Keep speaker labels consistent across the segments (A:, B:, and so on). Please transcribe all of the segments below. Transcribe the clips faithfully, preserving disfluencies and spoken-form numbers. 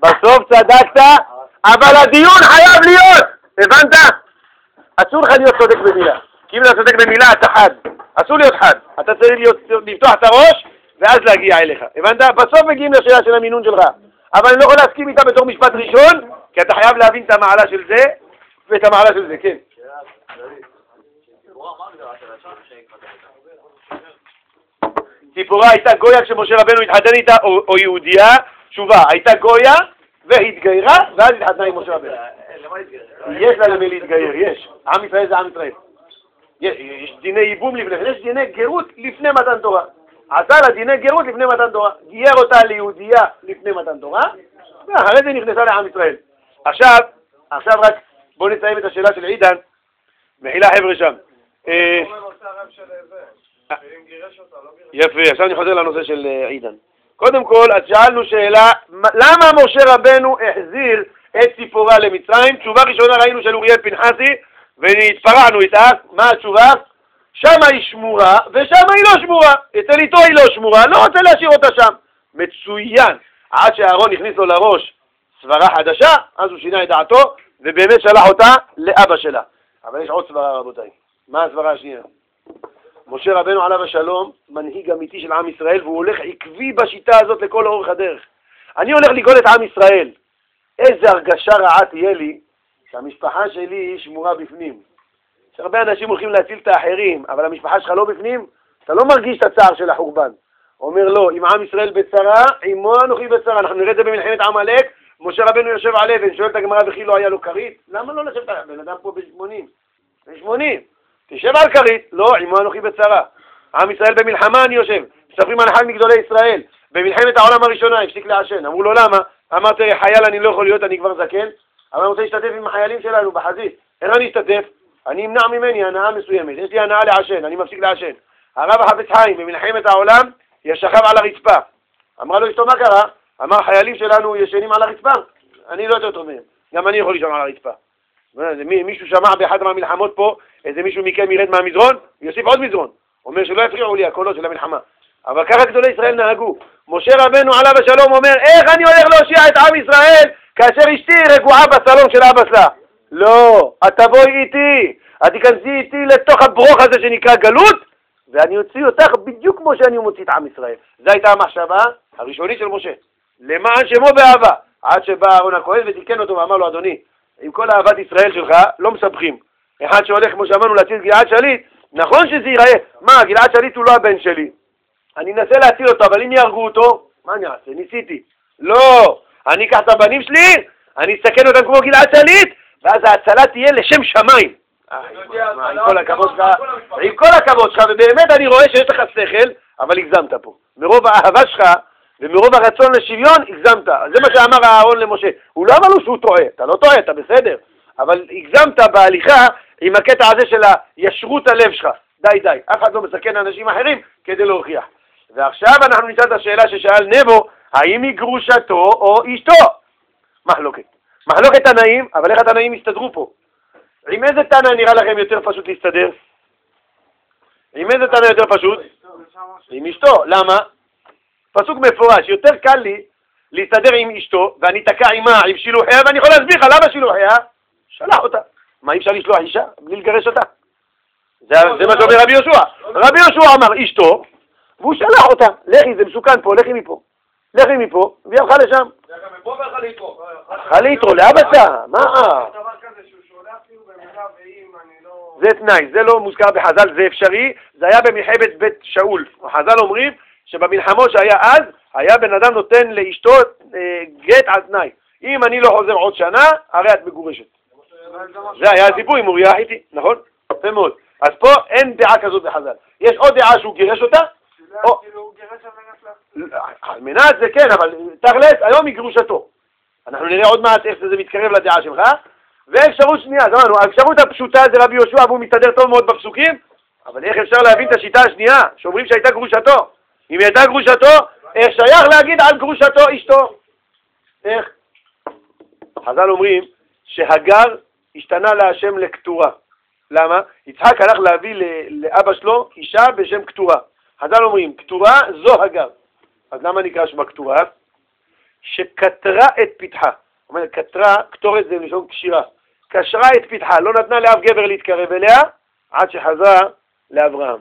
A: בסוף צדקת, אבל הדיון חייב להיות, הבנת? אסור לך להיות צודק במילה, כי אם אתה צודק במילה אתה חד, אסור להיות חד, אתה צריך להיות, לפתוח את הראש ואז להגיע אליך, הבנת? בסוף מגיעים לשאלה של המינון שלך, אבל אני לא יכול להסכים איתה בתור משפט ראשון, כי אתה חייב להבין את המעלה של זה ואת המעלה של זה, כן. ציפורה הייתה גויה כשמשה רבנו התחתן איתה, או, או יהודיה, תשובה, הייתה גויה והתגיירה, ואז התחתנה עם משה רבנו. יש לה למי להתגייר, יש. עם ישראל זה עם ישראל. יש, יש דיני ייבום לפני, יש דיני גירות לפני מתן תורה. עשה לה דיני גירות לפני מתן תורה. גייר אותה ליהודיה לפני מתן תורה, ואחרי זה נכנסה לעם ישראל. עכשיו, עכשיו רק בואו נסיים את השאלה של עידן, מחילה חבר'ה שם. יפה, עכשיו אני חוזר לנושא של עידן. קודם כל, אז שאלנו שאלה, למה משה רבנו החזיר את ציפורה למצרים? תשובה ראשונה ראינו של אוריאל פנחסי, והתפרענו איתה. מה התשובה? שמה היא שמורה, ושמה היא לא שמורה. אצל איתו היא לא שמורה, לא רוצה להשאיר אותה שם. מצוין. עד שאהרון הכניס לו לראש סברה חדשה, אז הוא שינה את דעתו, ובאמת שלח אותה לאבא שלה. אבל יש עוד סברה, רבותיי. מה הסברה השנייה? משה רבנו עליו השלום, מנהיג אמיתי של עם ישראל, והוא הולך עקבי בשיטה הזאת לכל אורך הדרך. אני הולך לגאול את עם ישראל. איזה הרגשה רעה תהיה לי שהמשפחה שלי שמורה בפנים. שהרבה אנשים הולכים להציל את האחרים, אבל המשפחה שלך לא בפנים, אתה לא מרגיש את הצער של החורבן. אומר לו, אם עם ישראל בצרה, עמו אנוכי בצרה. אנחנו נראה את זה במלחמת עמלק, משה רבנו יושב על אבן, שואל את הגמרא וכי לא היה לו כרית? למה לא לשבת? בן אדם פה ב-שמונים. ב-שמונים. תשב על כרית, לא, עמו אנוכי בצרה. עם ישראל במלחמה אני יושב. מספרים על אחד מגדולי ישראל. במלחמת העולם הראשונה הפסיק לעשן. אמרו לו למה? אמרתי, חייל אני לא יכול להיות, אני כבר זקן. אבל אני רוצה להשתתף עם החיילים שלנו בחזית. איך אני אשתתף? אני אמנע ממני הנאה מסוימת. יש לי הנאה לעשן, אני מפסיק לעשן. הרב החפץ חיים במלחמת העולם ישכב על הרצפה. אמרה לו אשתו מה קרה? אמר חיילים שלנו ישנים על הרצפה. אני לא יותר טוב מהם. גם אני יכול לישון על הרצפה. מישהו שמע באחד מהמלחמות פה, איזה מישהו מכם ירד מהמזרון, יוסיף עוד מזרון. אומר שלא יפריעו לי הקולות של המלחמה. אבל ככה גדולי ישראל נהגו. משה רבנו עליו השלום אומר, איך אני הולך להושיע את עם ישראל כאשר אשתי רגועה בסלון של אבא שלה? לא, את תבואי איתי, את תיכנסי איתי לתוך הברוך הזה שנקרא גלות, ואני אוציא אותך בדיוק כמו שאני מוציא את עם ישראל. זו הייתה המחשבה הראשונית של משה. למען שמו באהבה. עד שבא אהרון הכהן ותיקן אותו ואמר לו, אדוני, עם כל אהבת ישראל שלך לא מסבכים. אחד שהולך, כמו שאמרנו, להציל גלעד שליט, נכון שזה ייראה, מה, גלעד שליט הוא לא הבן שלי. אני אנסה להציל אותו, אבל אם יהרגו אותו, מה אני אעשה? ניסיתי. לא, אני אקח את הבנים שלי, אני אסתכן אותם כמו גלעד שליט, ואז ההצלה תהיה לשם שמיים. עם כל הכבוד שלך, עם כל הכבוד שלך, ובאמת אני רואה שיש לך שכל, אבל הגזמת פה. מרוב האהבה שלך, ומרוב הרצון לשוויון, הגזמת. זה מה שאמר אהרון למשה. הוא לא אמר לו שהוא טועה, אתה לא טועה, אתה בסדר. אבל הגזמת בהליכה עם הקטע הזה של הישרות הלב שלך. די די, אף אחד לא מסכן אנשים אחרים כדי להוכיח. ועכשיו אנחנו נשאל את השאלה ששאל נבו, האם היא גרושתו או אשתו? מחלוקת. מחלוקת תנאים, אבל איך התנאים הסתדרו פה? עם איזה תנא נראה לכם יותר פשוט להסתדר? עם איזה תנא יותר פשוט? עם אשתו. למה? פסוק מפורש, יותר קל לי להסתדר עם אשתו, ואני תקע עימה עם שילוחיה, ואני יכול להסביר לך למה שילוחיה? שלח אותה. מה, אי אפשר לשלוח אישה? בלי לגרש אותה. זה, זה מה שאומר רבי יהושע. רבי יהושע אמר אשתו, והוא שלח אותה. לכי, זה מסוכן פה, לכי מפה. לכי מפה, והיא הלכה לשם.
B: זה גם מפה והלכה ליתרו.
A: הלכה ליתרו, לאבא שלה, מה?
B: דבר כזה שהוא שולח כאילו במילה ואם אני לא...
A: זה תנאי, זה לא מוזכר בחז"ל, זה אפשרי. זה היה במלחמת בית שאול. חז"ל אומרים שבמלחמות שהיה אז, היה בן אדם נותן לאשתו אה, גט על תנאי. אם אני לא חוזר עוד שנה, הרי את מגורשת. זה היה הסיפור עם אוריה החיתי, נכון? יפה מאוד. אז פה אין דעה כזאת בחז"ל. יש עוד דעה שהוא גירש אותה.
B: כאילו גירש על מנת לה.
A: על מנת זה כן, אבל תכלס, היום היא גרושתו. אנחנו נראה עוד מעט איך זה מתקרב לדעה שלך. ואפשרות שנייה, זמנו, האפשרות הפשוטה זה רבי יהושע, והוא מסתדר טוב מאוד בפסוקים, אבל איך אפשר להבין את השיטה השנייה, שאומרים שהייתה גרושתו? אם היא הייתה גרושתו, איך שייך להגיד על גרושתו אשתו? איך? חז"ל אומרים שהגר השתנה להשם לכתורה. למה? יצחק הלך להביא לאבא שלו אישה בשם כתורה. חז"ל אומרים, כתורה זו הגר. אז למה נקרא שמה כתורה? שקטרה את פתחה. זאת אומרת, קטרה, קטורת זה לשון קשירה. קשרה את פתחה, לא נתנה לאף גבר להתקרב אליה, עד שחזרה לאברהם.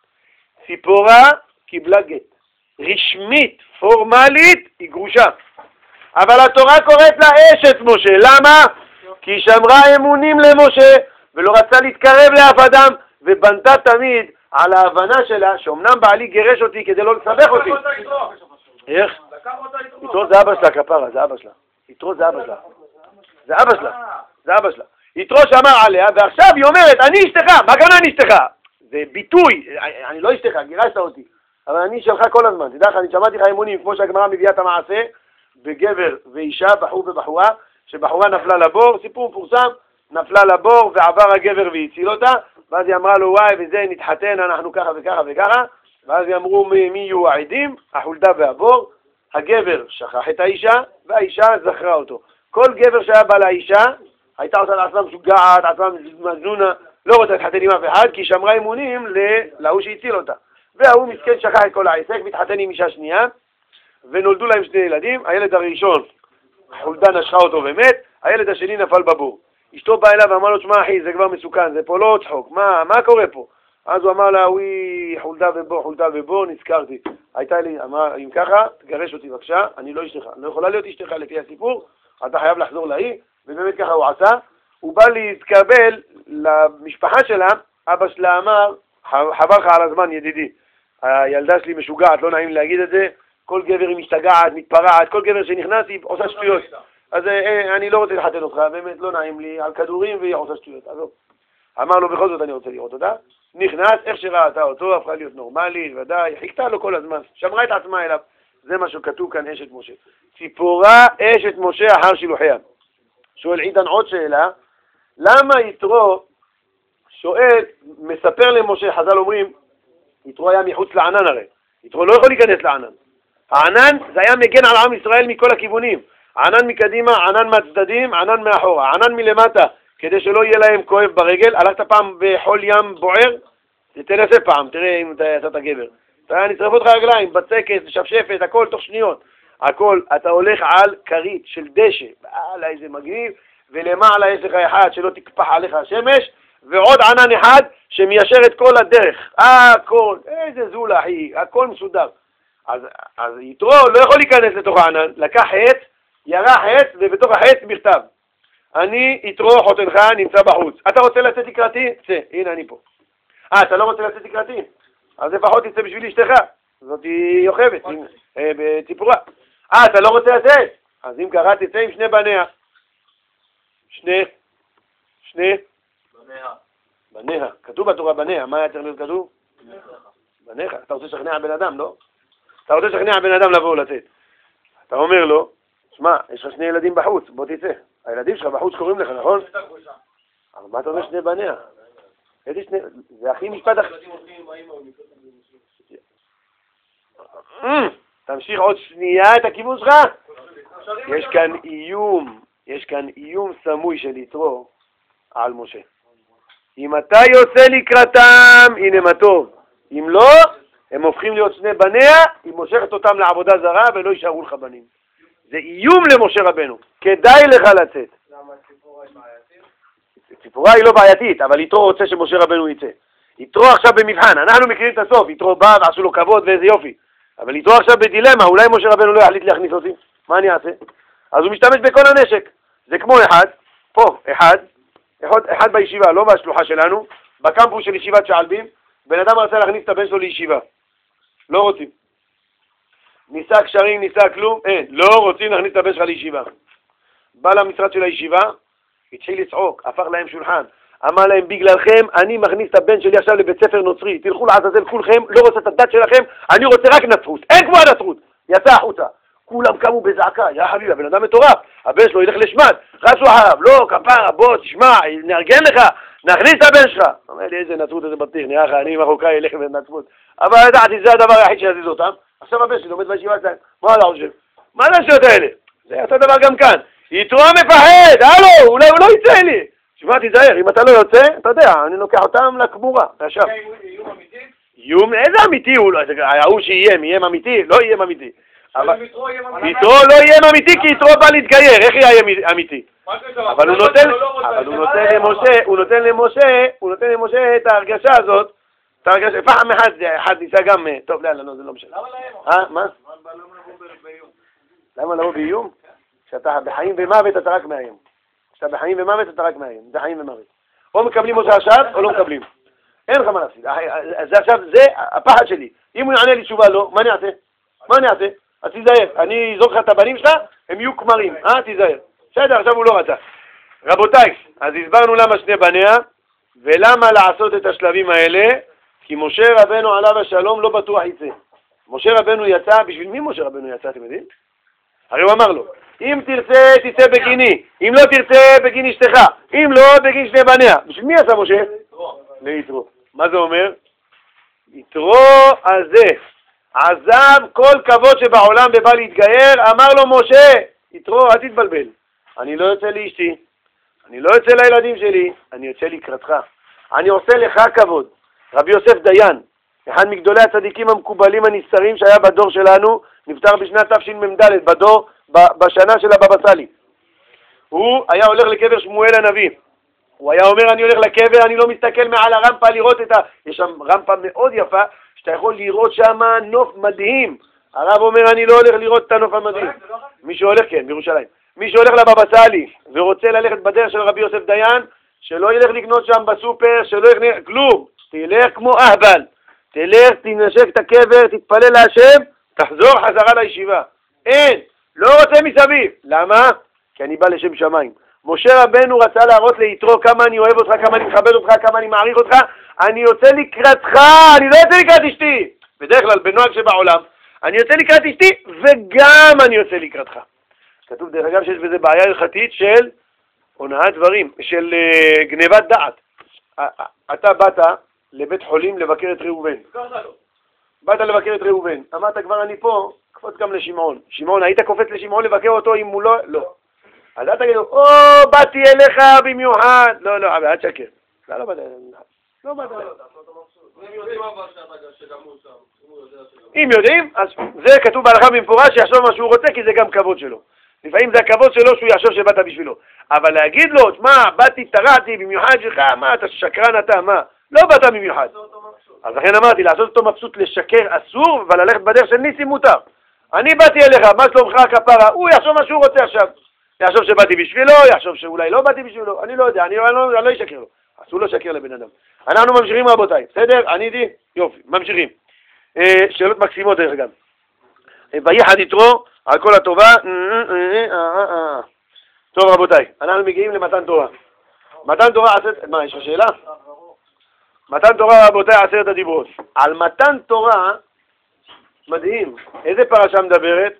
A: ציפורה קיבלה גט. רשמית, פורמלית, היא גרושה. אבל התורה קוראת לה אשת משה. למה? כי היא שמרה אמונים למשה, ולא רצה להתקרב לאף אדם, ובנתה תמיד על ההבנה שלה, שאומנם בעלי גירש אותי כדי לא לסבך אותי. איך? יתרו זה אבא שלה, כפרה, זה אבא שלה. יתרו זה אבא שלה. זה אבא שלה. זה אבא שלה. יתרו שמר עליה, ועכשיו היא אומרת, אני אשתך. מה קרה אני אשתך? זה ביטוי. אני לא אשתך, גירשת אותי. אבל אני שלך כל הזמן. תדע לך, אני שמעתי לך אמונים, כמו שהגמרא מביאה את המעשה, בגבר ואישה, בחור ובחורה, שבחורה נפלה לבור, סיפור מפורסם, נפלה לבור ועבר הגבר והציל אותה, ואז היא אמרה לו, וואי, וזה נתחתן, אנחנו ככה וככה וככה, ואז היא אמרו, מי, מי יהיו העדים? החולדה והבור. הגבר שכח את האישה, והאישה זכרה אותו. כל גבר שהיה בא לאישה, הייתה עושה לעצמה משוגעת, עצמה מזנונה, לא רוצה להתחתן עם אף אחד, כי שמרה אמונים להוא שהציל אותה. והוא מסכן שכח את כל העסק, מתחתן עם אישה שנייה, ונולדו להם שני ילדים. הילד הראשון, חולדה נשכה אותו ומת, הילד השני נפל בבור. אשתו באה אליו ואמר לו, תשמע אחי, זה כבר מסוכן, זה פה לא צחוק, מה, מה קורה פה? אז הוא אמר לה, וואי, חולדה ובור, חולדה ובור, נזכרתי. הייתה לי, אמרה, אם ככה, תגרש אותי בבקשה, אני לא אשתך, לא יכולה להיות אשתך לפי הסיפור, אתה חייב לחזור להיא, ובאמת ככה הוא עשה. הוא בא להתקבל למשפחה שלה, אבא שלה אמר, חבל לך על הזמן ידידי, הילדה שלי משוגעת, לא נעים להגיד את זה, כל גבר היא משתגעת, מתפרעת, כל גבר שנכנס היא עושה שטויות. אז אה, אני לא רוצה לחתן אותך, באמת לא נעים לי, על כדורים והיא עושה שטויות. אז אמר לו, בכל זאת אני רוצה לראות אותה. נכנס, איך שראתה אותו, הפכה להיות נורמלית, ודאי, חיכתה לו כל הזמן, שמרה את עצמה אליו. זה מה שכתוב כאן, אשת משה. ציפורה אשת משה אחר שילוחיה. שואל עידן עוד שאלה, למה יתרו שואל, מספר למשה, חז"ל אומרים, יתרו היה מחוץ לענן הרי, יתרו לא יכול להיכנס לענן. הענן זה היה מגן על עם ישראל מכל הכיוונים. ענן מקדימה, ענן מהצדדים, ענן מאחורה, ענן מלמטה, כדי שלא יהיה להם כואב ברגל. הלכת פעם בחול ים בוער? תנסה פעם, תראה אם אתה יצאת גבר. אתה נצרף אותך רגליים, בצקת, שפשפת, הכל תוך שניות. הכל, אתה הולך על כרית של דשא, בעלה איזה מגניב, ולמעלה יש לך אחד שלא תקפח עליך השמש, ועוד ענן אחד שמיישר את כל הדרך. הכל, איזה זולה אחי, הכל מסודר. אז, אז יתרו לא יכול להיכנס לתוך הענן, לקח חץ, ירה חץ, ובתוך החץ מכתב. אני יתרו חותנך נמצא בחוץ. אתה רוצה לצאת לקראתי? צא, הנה אני פה. אה, אתה לא רוצה לצאת לקראתי? אז לפחות תצא בשביל אשתך. זאת היא יוכבת, אה, בציפורה. אה, אתה לא רוצה לצאת? אז אם קראת, תצא עם שני בניה. שני, שני. בניה. בניה. כתוב בתורה בניה, מה היה צריך להיות כתוב? בניך. אתה רוצה לשכנע בן אדם, לא? אתה רוצה לשכנע בן אדם לבוא לצאת. אתה אומר לו, שמע, יש לך שני ילדים בחוץ, בוא תצא. הילדים שלך בחוץ קוראים לך, נכון? אבל מה אתה אומר שני בניה? איזה שני... זה הכי משפט אחר. תמשיך עוד שנייה את הכיוון שלך. יש כאן איום, יש כאן איום סמוי של יתרו על משה. אם אתה יוצא לקראתם, הנה מה טוב. אם לא, הם הופכים להיות שני בניה, היא מושכת אותם לעבודה זרה ולא יישארו לך בנים. זה איום למשה רבנו. כדאי לך לצאת.
B: למה ציפורה היא בעייתית?
A: ציפורה היא לא בעייתית, אבל יתרו רוצה שמשה רבנו יצא. יתרו עכשיו במבחן, אנחנו מכירים את הסוף, יתרו בא ועשו לו כבוד ואיזה יופי. אבל יתרו עכשיו בדילמה, אולי משה רבנו לא יחליט להכניס אותי, מה אני אעשה? אז הוא משתמש בכל הנשק. זה כמו אחד, פה, אחד, אחד, אחד בישיבה, לא בשלוחה שלנו, בקמפוס של ישיבת שעלבים, בן אדם רצה להכניס את הבן שלו לישיבה. לא רוצים. ניסה קשרים, ניסה כלום, אין, לא רוצים להכניס את הבן שלך לישיבה. בא למשרד של הישיבה, התחיל לצעוק, הפך להם שולחן, אמר להם, בגללכם אני מכניס את הבן שלי עכשיו לבית ספר נוצרי, תלכו לעזאזל כולכם, לא רוצה את הדת שלכם, אני רוצה רק נצרות, אין כמו הנצרות. יצא החוצה, כולם קמו בזעקה, יא חביב, הבן אדם מטורף, הבן שלו ילך לשמד, רצו אחריו, לא, כפרה, בוא, תשמע, נארגן לך, נכניס את הבן שלך. אומר לי, איזה נצרות, איזה בטיח, נראה לך, אני מרוקאי, אלך לנצרות. אבל ידעתי, זה הדבר היחיד שיזיז אותם. עכשיו הבן שלי לומד בישיבה שלהם, מה אתה חושב? מה זה השטויות האלה? זה אותו דבר גם כאן. יתרו מפחד, הלו, אולי הוא לא יצא לי. שמע, תיזהר, אם אתה לא יוצא, אתה יודע, אני לוקח אותם לקבורה. עכשיו.
B: איום אמיתי?
A: איום, איזה אמיתי הוא? ההוא שאיים, איים אמיתי? לא איים אמיתי. אבל יתרו לא יהיה אמיתי, כי יתרו בא להתגייר, איך יהיה אמיתי? אבל הוא נותן, אבל הוא נותן למשה, הוא נותן למשה, הוא נותן למשה את ההרגשה הזאת, את ההרגשה, פעם אחד, אחד ניסה גם, טוב, לא, לא, זה לא משנה.
B: למה להם?
A: אה, מה? למה לבוא באיום? כשאתה בחיים ומוות אתה רק מאיים. כשאתה בחיים ומוות אתה רק מאיים, זה חיים ומוות. או מקבלים אותך עכשיו או לא מקבלים. אין לך מה להפסיד. זה עכשיו, זה הפחד שלי. אם הוא יענה לי תשובה לא, מה אני אעשה? מה אני אעשה? אז תיזהר. אני אזרוק לך את הבנים שלך, הם יהיו כמרים. אה, תיזהר. בסדר, עכשיו הוא לא רצה. רבותיי, אז הסברנו למה שני בניה, ולמה לעשות את השלבים האלה, כי משה רבנו עליו השלום לא בטוח יצא. משה רבנו יצא, בשביל מי משה רבנו יצא, אתם יודעים? הרי הוא אמר לו, אם תרצה תצא בגיני, אם לא תרצה בגין אשתך, אם לא בגין שני בניה. בשביל מי יצא משה? ליתרו. מה זה אומר? יתרו הזה עזב כל כבוד שבעולם ובא להתגייר, אמר לו משה, יתרו אל תתבלבל, אני לא יוצא לאשתי, אני לא יוצא לילדים שלי, אני יוצא לקראתך, אני עושה לך כבוד. רבי יוסף דיין, אחד מגדולי הצדיקים המקובלים הנסתרים שהיה בדור שלנו, נפטר בשנת תשמ"ד, בדור, בשנה של הבבא סאלי. הוא היה הולך לקבר שמואל הנביא. הוא היה אומר, אני הולך לקבר, אני לא מסתכל מעל הרמפה לראות את ה... יש שם רמפה מאוד יפה, שאתה יכול לראות שם נוף מדהים. הרב אומר, אני לא הולך לראות את הנוף המדהים. מי שהולך, כן, בירושלים. מי שהולך לבבא סאלי ורוצה ללכת בדרך של רבי יוסף דיין, שלא ילך לקנות שם בסופר, שלא ילך כלום. תלך כמו אהבל. תלך, תנשק את הקבר, תתפלל להשם, תחזור חזרה לישיבה. אין, לא רוצה מסביב. למה? כי אני בא לשם שמיים. משה רבנו רצה להראות ליתרו כמה אני אוהב אותך, כמה אני מכבד אותך, כמה אני מעריך אותך. אני יוצא לקראתך, אני לא יוצא לקראת אשתי. בדרך כלל בנוהג שבעולם, אני יוצא לקראת אשתי וגם אני יוצא לקראתך. כתוב דרך אגב שיש בזה בעיה הלכתית של הונאת דברים, של uh, גנבת דעת. אתה באת לבית חולים לבקר את ראובן. באת לבקר את ראובן. אמרת כבר אני פה, קפוץ גם לשמעון. שמעון, היית קופץ לשמעון לבקר אותו אם הוא לא? לא. אז אל תגיד לו, או, באתי אליך במיוחד. לא, לא, אבל אל תשקר. לא, לא באת אליך. לא באת אליך. אם יודעים, אז זה כתוב בהלכה במפורש שיחשוב מה שהוא רוצה, כי זה גם כבוד שלו. לפעמים זה הכבוד שלו שהוא יחשוב שבאת בשבילו. אבל להגיד לו, מה, באתי, תרעתי במיוחד שלך, מה, אתה שקרן אתה, מה? לא באת במיוחד. אז לכן אמרתי, לעשות אותו מבסוט לשקר אסור, אבל ללכת בדרך של ניסים מותר. אני באתי אליך, מה שלומך כפרה? הוא יחשוב מה שהוא רוצה עכשיו. יחשוב שבאתי בשבילו, יחשוב שאולי לא באתי בשבילו, אני לא יודע, אני לא, אני לא אשקר לו. אסור לא שקר לבן אדם. אנחנו ממשיכים רבותיי, בסדר? עניתי? יופי, ממשיכים. אה, שאלות מקסימות דרך אגב. ויחד יתרו על כל הטובה. טוב רבותיי, אנחנו מגיעים למתן תורה. מתן תורה עשרת, מה, יש לך שאלה? מתן תורה רבותיי עשרת הדיברות. על מתן תורה, מדהים, איזה פרשה מדברת?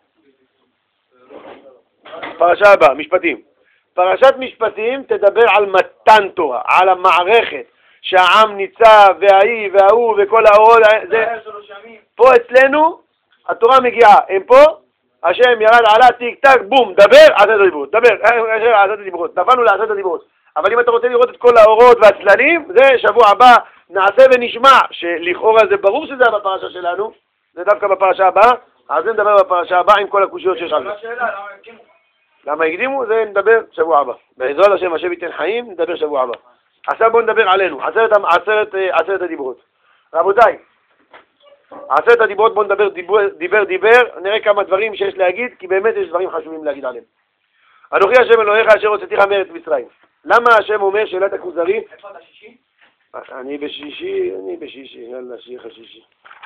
A: פרשה הבאה, משפטים. פרשת משפטים תדבר על מתן תורה, על המערכת שהעם ניצב והאי וההוא וכל האורות. זה... פה אצלנו התורה מגיעה, הם פה, השם ירד עלה טיק טק בום, דבר עשרת הדיברות, דבר עשרת הדיברות, נפלנו לעשרת הדיברות. אבל אם אתה רוצה לראות את כל האורות והצללים, זה שבוע הבא נעשה ונשמע, שלכאורה זה ברור שזה בפרשה שלנו, זה דווקא בפרשה הבאה, אז זה נדבר בפרשה הבאה עם כל הקושיות שיש לנו. למה הקדימו? זה נדבר שבוע הבא. בעזרת השם, השם ייתן חיים, נדבר שבוע הבא. עכשיו בואו נדבר עלינו, עשרת, עשרת, עשרת הדיברות. רבותיי, עשרת הדיברות בואו נדבר דיבר, דיבר, דיבר, נראה כמה דברים שיש להגיד, כי באמת יש דברים חשובים להגיד עליהם. אנוכי השם אלוהיך אשר הוצאתיך מארץ מצרים. למה השם אומר שאלת הכוזרי? איפה אתה שישי? אני בשישי, אני בשישי, יאללה, שיחה שישי.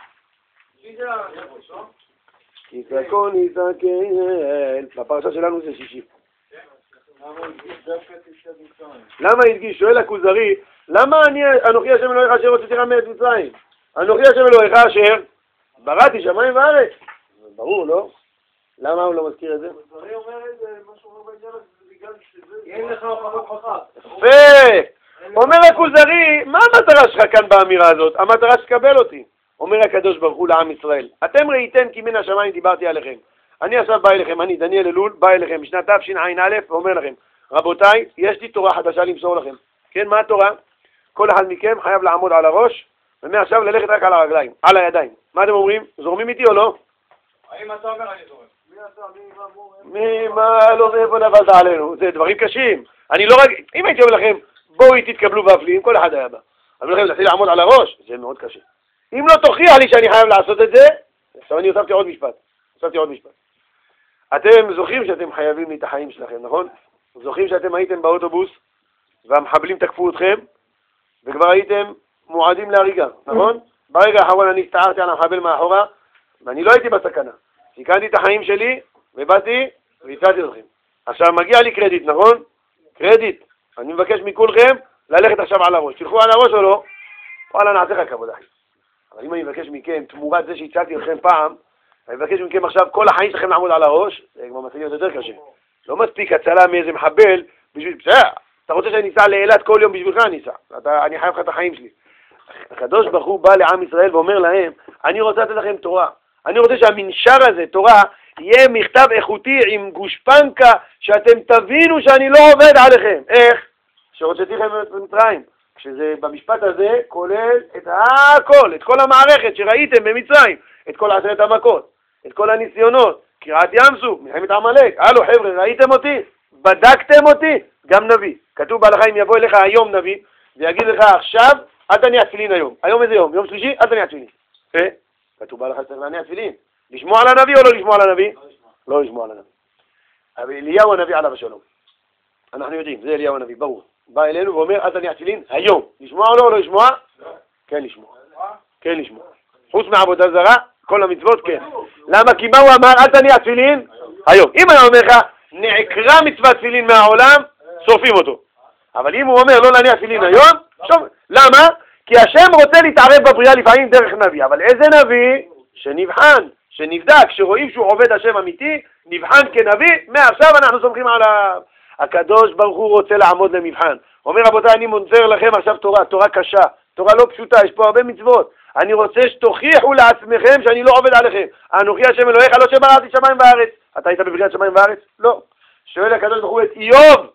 A: כי תקון יתקן, בפרשה שלנו זה שישי. למה הדגיש? שואל הכוזרי, למה אני, אנוכי השם אלוהיך אשר הוצאתיך מארץ מצרים? אנוכי השם אלוהיך אשר בראתי שמיים וארץ. ברור, לא? למה הוא לא מזכיר את זה? הכוזרי אומר את זה, מה שהוא אומר בעניין הזה, זה בגלל שזה... אין לך הוכחות חכם. יפה! אומר הכוזרי, מה המטרה שלך כאן באמירה הזאת? המטרה שתקבל אותי. אומר הקדוש ברוך הוא לעם ישראל, אתם ראיתם כי מן השמיים דיברתי עליכם. אני עכשיו בא אליכם, אני דניאל אלול, בא אליכם בשנת תשע"א ואומר לכם, רבותיי, יש לי תורה חדשה למסור לכם. כן, מה התורה? כל אחד מכם חייב לעמוד על הראש, ומעכשיו ללכת רק על הרגליים, על הידיים. מה אתם אומרים? זורמים איתי או לא?
B: האם אתה אומר אני זורם? מי עשה? מי
A: מי, מה, לא, מאיפה נפלת עלינו? זה דברים קשים. אני לא רק, אם הייתי אומר לכם, בואו תתקבלו באפלים, כל אחד היה בא. אני אומר לכם, להתחיל לעמוד על הראש, זה מאוד קשה. אם לא תוכיח לי שאני חייב לעשות את זה, עכשיו אני הוספתי עוד משפט. הוספתי עוד משפט. אתם זוכרים שאתם חייבים לי את החיים שלכם, נכון? זוכרים שאתם הייתם באוטובוס, והמחבלים תקפו אתכם, וכבר הייתם מועדים להריגה, נכון? ברגע האחרון אני הסתערתי על המחבל מאחורה, ואני לא הייתי בסכנה. סיכנתי את החיים שלי, ובאתי, והצעתי אתכם. עכשיו מגיע לי קרדיט, נכון? קרדיט. אני מבקש מכולכם ללכת עכשיו על הראש. תלכו על הראש או לא? וואלה, נעשה לך כבוד אחי. אבל אם אני מבקש מכם, תמורת זה שהצעתי אתכם פעם, אני מבקש מכם עכשיו כל החיים שלכם לעמוד על הראש, זה כבר מצליח יותר קשה. לא מספיק הצלה מאיזה מחבל, בשביל, בסדר, אתה רוצה שאני אסע לאילת כל יום בשבילך, אני אסע. אתה, אני חייב לך את החיים שלי. הקדוש ברוך הוא בא לעם ישראל ואומר להם, אני רוצה לתת לכם תורה. אני רוצה שהמנשר הזה, תורה, יהיה מכתב איכותי עם גושפנקה, שאתם תבינו שאני לא עובד עליכם. איך? שרוצתי לכם במצרים. כשזה במשפט הזה כולל את הכל, את כל המערכת שראיתם במצרים, את כל עשרת המכות, את כל הניסיונות, קריעת ים סוף, מלחמת עמלק. הלו חבר'ה, ראיתם אותי? בדקתם אותי? גם נביא. כתוב בהלכה אם יבוא אליך היום נביא, ויגיד לך עכשיו, אל תניח תפילין היום. היום איזה יום? יום שלישי? אל תניח תפילין. אה? כתוב בהלכה שצריך להניח תפילין. לשמוע על הנביא או לא לשמוע על הנביא? לא לשמוע על הנביא. אבל אליהו הנביא עליו השלום. אנחנו יודעים, זה אליהו הנביא, ברור. בא אלינו ואומר, אל תניח תפילין היום. לשמוע או לא, או לא לשמוע? כן לשמוע. כן לשמוע. חוץ מעבודה זרה, כל המצוות כן. למה? כי מה הוא אמר? אל תניח תפילין היום. אם אני אומר לך, נעקרה מצוות תפילין מהעולם, שורפים אותו. אבל אם הוא אומר לא להניח תפילין היום, שוב, למה? כי השם רוצה להתערב בבריאה לפעמים דרך נביא. אבל איזה נביא? שנבחן, שנבדק, שרואים שהוא עובד השם אמיתי, נבחן כנביא, מעכשיו אנחנו סומכים עליו. הקדוש ברוך הוא רוצה לעמוד למבחן. אומר רבותיי, אני מונצר לכם עכשיו תורה, תורה קשה, תורה לא פשוטה, יש פה הרבה מצוות. אני רוצה שתוכיחו לעצמכם שאני לא עובד עליכם. אנוכי השם אלוהיך, לא שבראתי שמיים וארץ. אתה היית בבריאת שמיים וארץ? לא. שואל הקדוש ברוך הוא את איוב,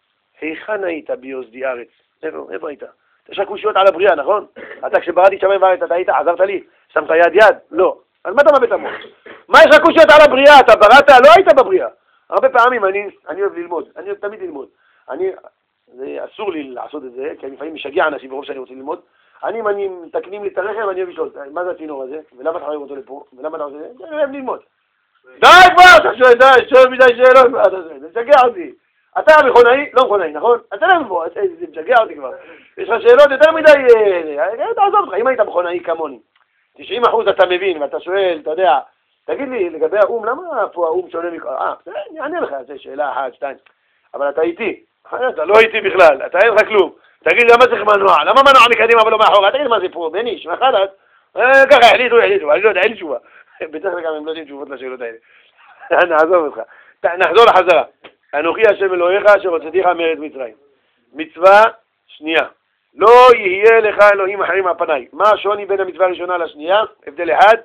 A: היכן היית ביוסדי ארץ? איפה, איפה היית? יש רק קושיות על הבריאה, נכון? אתה כשבראתי שמיים וארץ, אתה היית, עזרת לי? שמת יד יד? לא. אז מה אתה מבט המוח? מה יש רק קושיות על הבריאה? אתה בראת? לא היית בבריאה. הרבה פעמים אני, אני אוהב ללמוד, אני אוהב תמיד ללמוד. אני, זה אסור לי לעשות את זה, כי אני לפעמים משגע אנשים ברוב שאני רוצה ללמוד. אני, אם אני מתקנים לי את הרכב, אני אוהב לשאול, מה זה הצינור הזה? ולמה אתה חייב אותו לפה? ולמה אתה עושה את זה? אני אוהב ללמוד. די כבר, אתה שואל, די, שואל מדי שאלות, זה משגע אותי. אתה מכונאי, לא מכונאי, נכון? אתה לא מבוא, זה משגע אותי כבר. יש לך שאלות יותר מדי, תעזוב אותך, אם היית מכונאי כמוני. תשעים אחוז אתה מבין, ואתה שואל, אתה יודע, תגיד לי, לגבי האום, למה פה האום שונה מכל... אה, אני אענה לך, זו שאלה אחת, שתיים. אבל אתה איתי. אתה לא איתי בכלל, אתה אין לך כלום. תגיד, למה צריך מנוע? למה מנוע מקדימה ולא מאחורה? תגיד, מה זה פה? בני, שמע חלק. ככה, החליטו, החליטו, אני לא יודע, אין לי תשובה. בדרך כלל גם הם לא יודעים תשובות לשאלות האלה. נעזוב אותך. נחזור לחזרה. אנוכי השם אלוהיך אשר הוצאתיך מארץ מצרים. מצווה שנייה. לא יהיה לך אלוהים אחרים מהפניי. מה השוני בין המצווה הראשונה לשנייה? הבדל אחד,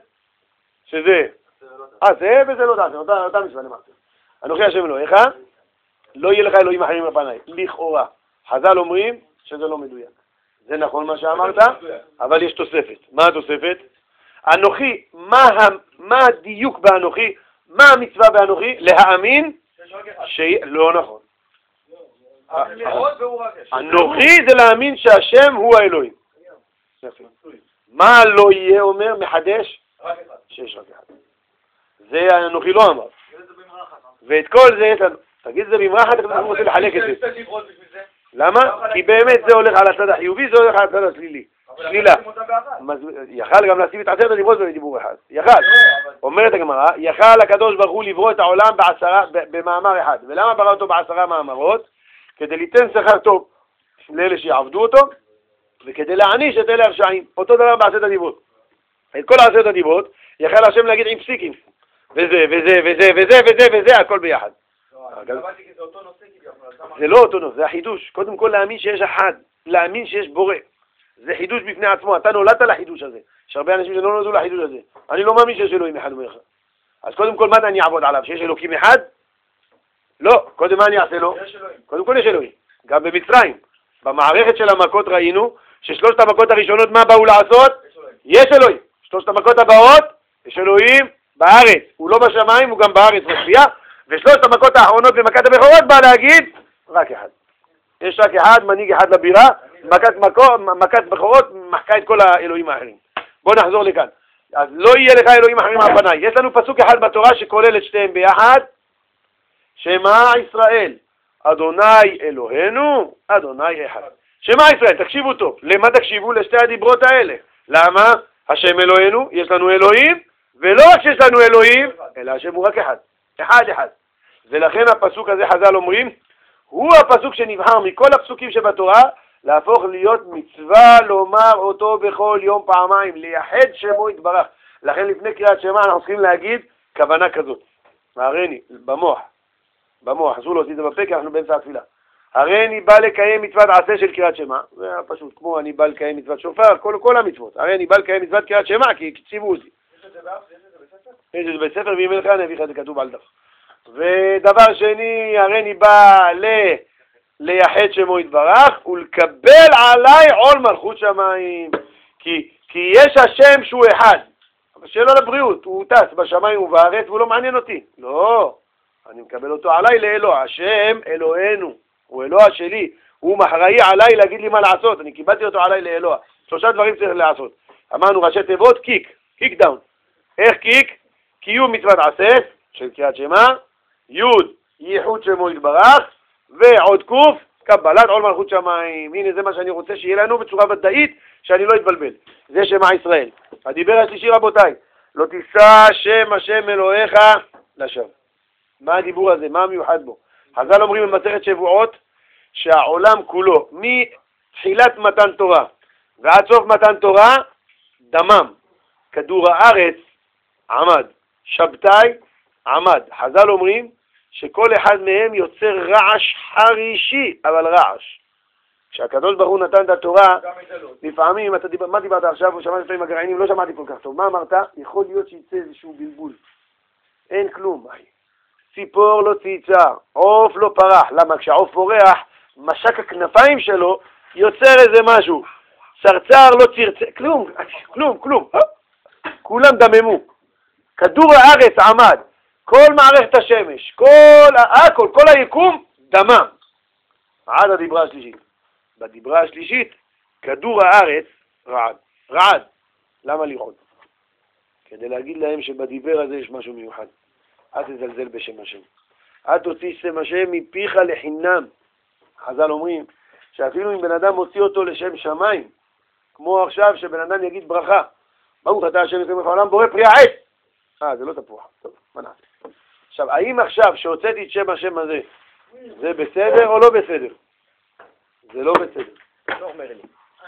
A: שזה אה, זה וזה לא תעשה, אותה, אותה מצווה למעשה. אנוכי השם אלוהיך, לא יהיה לך אלוהים אחרים מהפניי. לכאורה. חז"ל אומרים שזה לא מדויק. זה נכון מה שאמרת, אבל יש תוספת. מה התוספת? אנוכי, מה, מה הדיוק באנוכי? מה המצווה באנוכי? להאמין ש... לא נכון. אנוכי זה להאמין שהשם הוא האלוהים. מה לא יהיה אומר מחדש? שיש רק אחד. זה אנוכי לא אמר. ואת כל זה, תגיד זה במרחת, אתה רוצה לחלק את זה. למה? כי באמת זה הולך על הצד החיובי, זה הולך על הצד השלילי. שלילה. יכל גם להשיב את עשרת הדיברות בדיבור אחד. יכל. אומרת הגמרא, יכל הקדוש ברוך הוא לברוא את העולם בעשרה, במאמר אחד. ולמה ברא אותו בעשרה מאמרות? כדי ליתן שכר טוב לאלה שיעבדו אותו, וכדי להעניש את אלה הרשעים. אותו דבר בעשרת הדיברות. את כל עשרת הדיברות, יכל השם להגיד עם פסיקים. וזה, וזה, וזה, וזה, וזה, וזה, הכל ביחד. זה לא אותו נושא, זה החידוש. קודם כל להאמין שיש אחד, להאמין שיש בורא. זה חידוש בפני עצמו, אתה נולדת לחידוש הזה. יש הרבה אנשים שלא נולדו לחידוש הזה. אני לא מאמין שיש אלוהים אחד ומאחד. אז קודם כל מה אני אעבוד עליו? שיש אלוקים אחד? לא. קודם מה אני אעשה לו? קודם כל יש אלוהים. גם במצרים. במערכת של המכות ראינו ששלושת המכות הראשונות מה באו לעשות? יש אלוהים. שלושת המכות הבאות יש אלוהים בארץ, הוא לא בשמיים, הוא גם בארץ מצביע, ושלושת המכות האחרונות במכת הבכורות בא להגיד רק אחד. יש רק אחד, מנהיג אחד לבירה, מכת, מקו, מכת בכורות מחקה את כל האלוהים האחרים. בואו נחזור לכאן. אז לא יהיה לך אלוהים אחרים על פניי. יש לנו פסוק אחד בתורה שכולל את שתיהם ביחד, שמע ישראל, אדוני אלוהינו, אדוני אחד. שמע ישראל, תקשיבו טוב. למה תקשיבו? לשתי הדיברות האלה. למה? השם אלוהינו, יש לנו אלוהים, ולא רק שיש לנו אלוהים, אלא השם הוא רק אחד. אחד אחד. ולכן הפסוק הזה חז"ל אומרים, הוא הפסוק שנבחר מכל הפסוקים שבתורה, להפוך להיות מצווה לומר אותו בכל יום פעמיים, לייחד שמו יתברך. לכן לפני קריאת שמע אנחנו צריכים להגיד כוונה כזאת. הריני, במוח, במוח, אסור להוציא את זה בפה כי אנחנו באמצע התפילה. הריני בא לקיים מצוות עשה של קריאת שמע, זה פשוט כמו אני בא לקיים מצוות שופר, כל, כל המצוות. הריני בא לקיים מצוות קריאת שמע כי ציוו אותי.
B: יש את זה באף, יש את זה בספר?
A: יש את זה בספר, ואם לך אני אביא לך את זה כתוב על דף. ודבר שני, הריני בא ל... לייחד שמו יתברך ולקבל עליי עול מלכות שמיים, כי, כי יש השם שהוא אחד, אבל שלא לבריאות, הוא טס בשמיים ובארץ והוא לא מעניין אותי, לא, אני מקבל אותו עליי לאלוה, השם אלוהינו, הוא אלוה שלי, הוא מחראי עליי להגיד לי מה לעשות, אני קיבלתי אותו עליי לאלוה. שלושה דברים צריך לעשות, אמרנו ראשי תיבות, קיק, קיק דאון. איך קיק? קיום מצוות עשה של קריאת שמע, יוד ייחוד שמו יתברך, ועוד קוף, קבלת עול מלכות שמיים. הנה זה מה שאני רוצה שיהיה לנו בצורה ודאית, שאני לא אתבלבל. זה שמע ישראל. הדיבר השלישי רבותיי, לא תישא שם השם אלוהיך לשווא. מה הדיבור הזה? מה המיוחד בו? חז"ל אומרים במסכת שבועות, שהעולם כולו, מתחילת מתן תורה ועד סוף מתן תורה, דמם. כדור הארץ עמד, שבתאי עמד. חז"ל אומרים, שכל אחד מהם יוצר רעש חרישי, אבל רעש. כשהקדוש ברוך הוא נתן את התורה, לפעמים, אתה דיבר, מה דיברת עכשיו? הוא שמעתי לפעמים הגרעינים, לא שמעתי כל כך טוב. מה אמרת? יכול להיות שיצא איזשהו בלבול. אין כלום. ציפור לא צייצה, עוף לא פרח. למה? כשהעוף פורח, משק הכנפיים שלו יוצר איזה משהו. צרצר לא צרצה, כלום, כלום, כלום. כולם דממו. כדור הארץ עמד. כל מערכת השמש, כל הכל, כל היקום, דמם. עד הדיברה השלישית. בדיברה השלישית, כדור הארץ רעד. רעד. למה לרעוד? כדי להגיד להם שבדיבר הזה יש משהו מיוחד. אל תזלזל בשם השם. אל תוציא שם השם מפיך לחינם. חז"ל אומרים שאפילו אם בן אדם מוציא אותו לשם שמיים, כמו עכשיו שבן אדם יגיד ברכה, ברוך אתה השם אלוהינו מלך העולם בורא פרי העץ. אה, זה לא תפוח. טוב, מה נעשה? עכשיו, האם עכשיו שהוצאתי את שם השם הזה, זה בסדר או לא בסדר? זה לא בסדר.
B: לא אומר לי.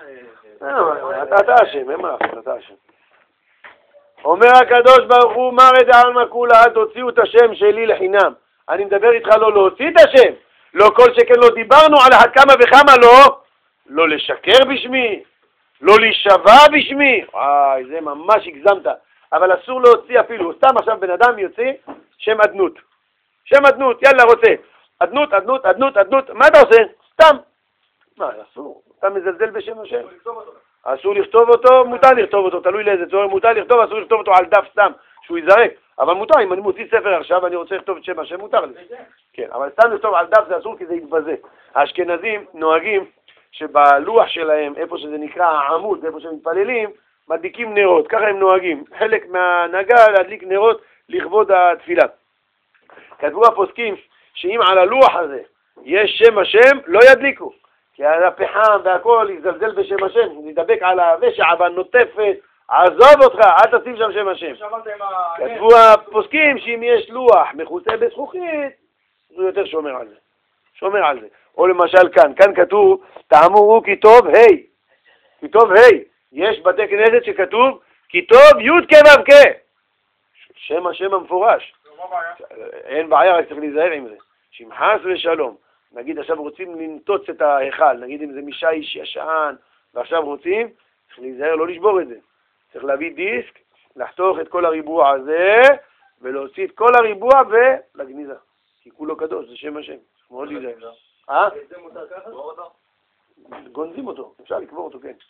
A: אתה אשם, אין מה לעשות, אתה אשם. אומר הקדוש ברוך הוא, מר את העלמא כולה, תוציאו את השם שלי לחינם. אני מדבר איתך לא להוציא את השם, לא כל שכן לא דיברנו על אחת כמה וכמה לא, לא לשקר בשמי, לא להישבע בשמי. וואי, זה ממש הגזמת. אבל אסור להוציא אפילו, סתם עכשיו בן אדם יוצא שם עדנות. שם עדנות, יאללה רוצה. עדנות, עדנות, עדנות, עדנות, מה אתה עושה? סתם. מה, אסור. אתה מזלזל בשם השם. אסור לכתוב אותו, מותר לכתוב אותו, תלוי לאיזה צורך, מותר לכתוב, אסור לכתוב אותו על דף סתם, שהוא יזרק. אבל מותר, אם אני מוציא ספר עכשיו ואני רוצה לכתוב את שם השם, מותר לי. כן, אבל סתם לכתוב על דף זה אסור כי זה יתבזה. האשכנזים נוהגים שבלוח שלהם, איפה שזה נקרא העמוד, איפה שהם מתפללים, מדליקים נרות, ככה הם נוהגים. חלק מהנהגה להדליק נרות לכבוד התפילה. כתבו הפוסקים שאם על הלוח הזה יש שם השם, לא ידליקו. כי הפחם והכל יזלזל בשם השם, נדבק על הוושע, אבל נוטפת, עזוב אותך, אל תשים שם שם השם. כתבו הפוסקים שאם יש לוח מכוסה בזכוכית, הוא יותר שומר על זה. שומר על זה. או למשל כאן, כאן כתוב, תאמרו כי טוב, היי. כי טוב, היי. יש בתי כנסת שכתוב, כי טוב י' כו' כ'. שם השם המפורש. אין בעיה, רק צריך להיזהר עם זה. שמחס ושלום. נגיד עכשיו רוצים לנטוץ את ההיכל, נגיד אם זה מישייש ישן, ועכשיו רוצים, צריך להיזהר לא לשבור את זה. צריך להביא דיסק, לחתוך את כל הריבוע הזה, ולהוציא את כל הריבוע ולגניזה. כי כולו קדוש, זה שם השם. מאוד להיזהר. אה?
B: זה מותר ככה?
A: גונזים אותו, אפשר לקבור אותו, כן.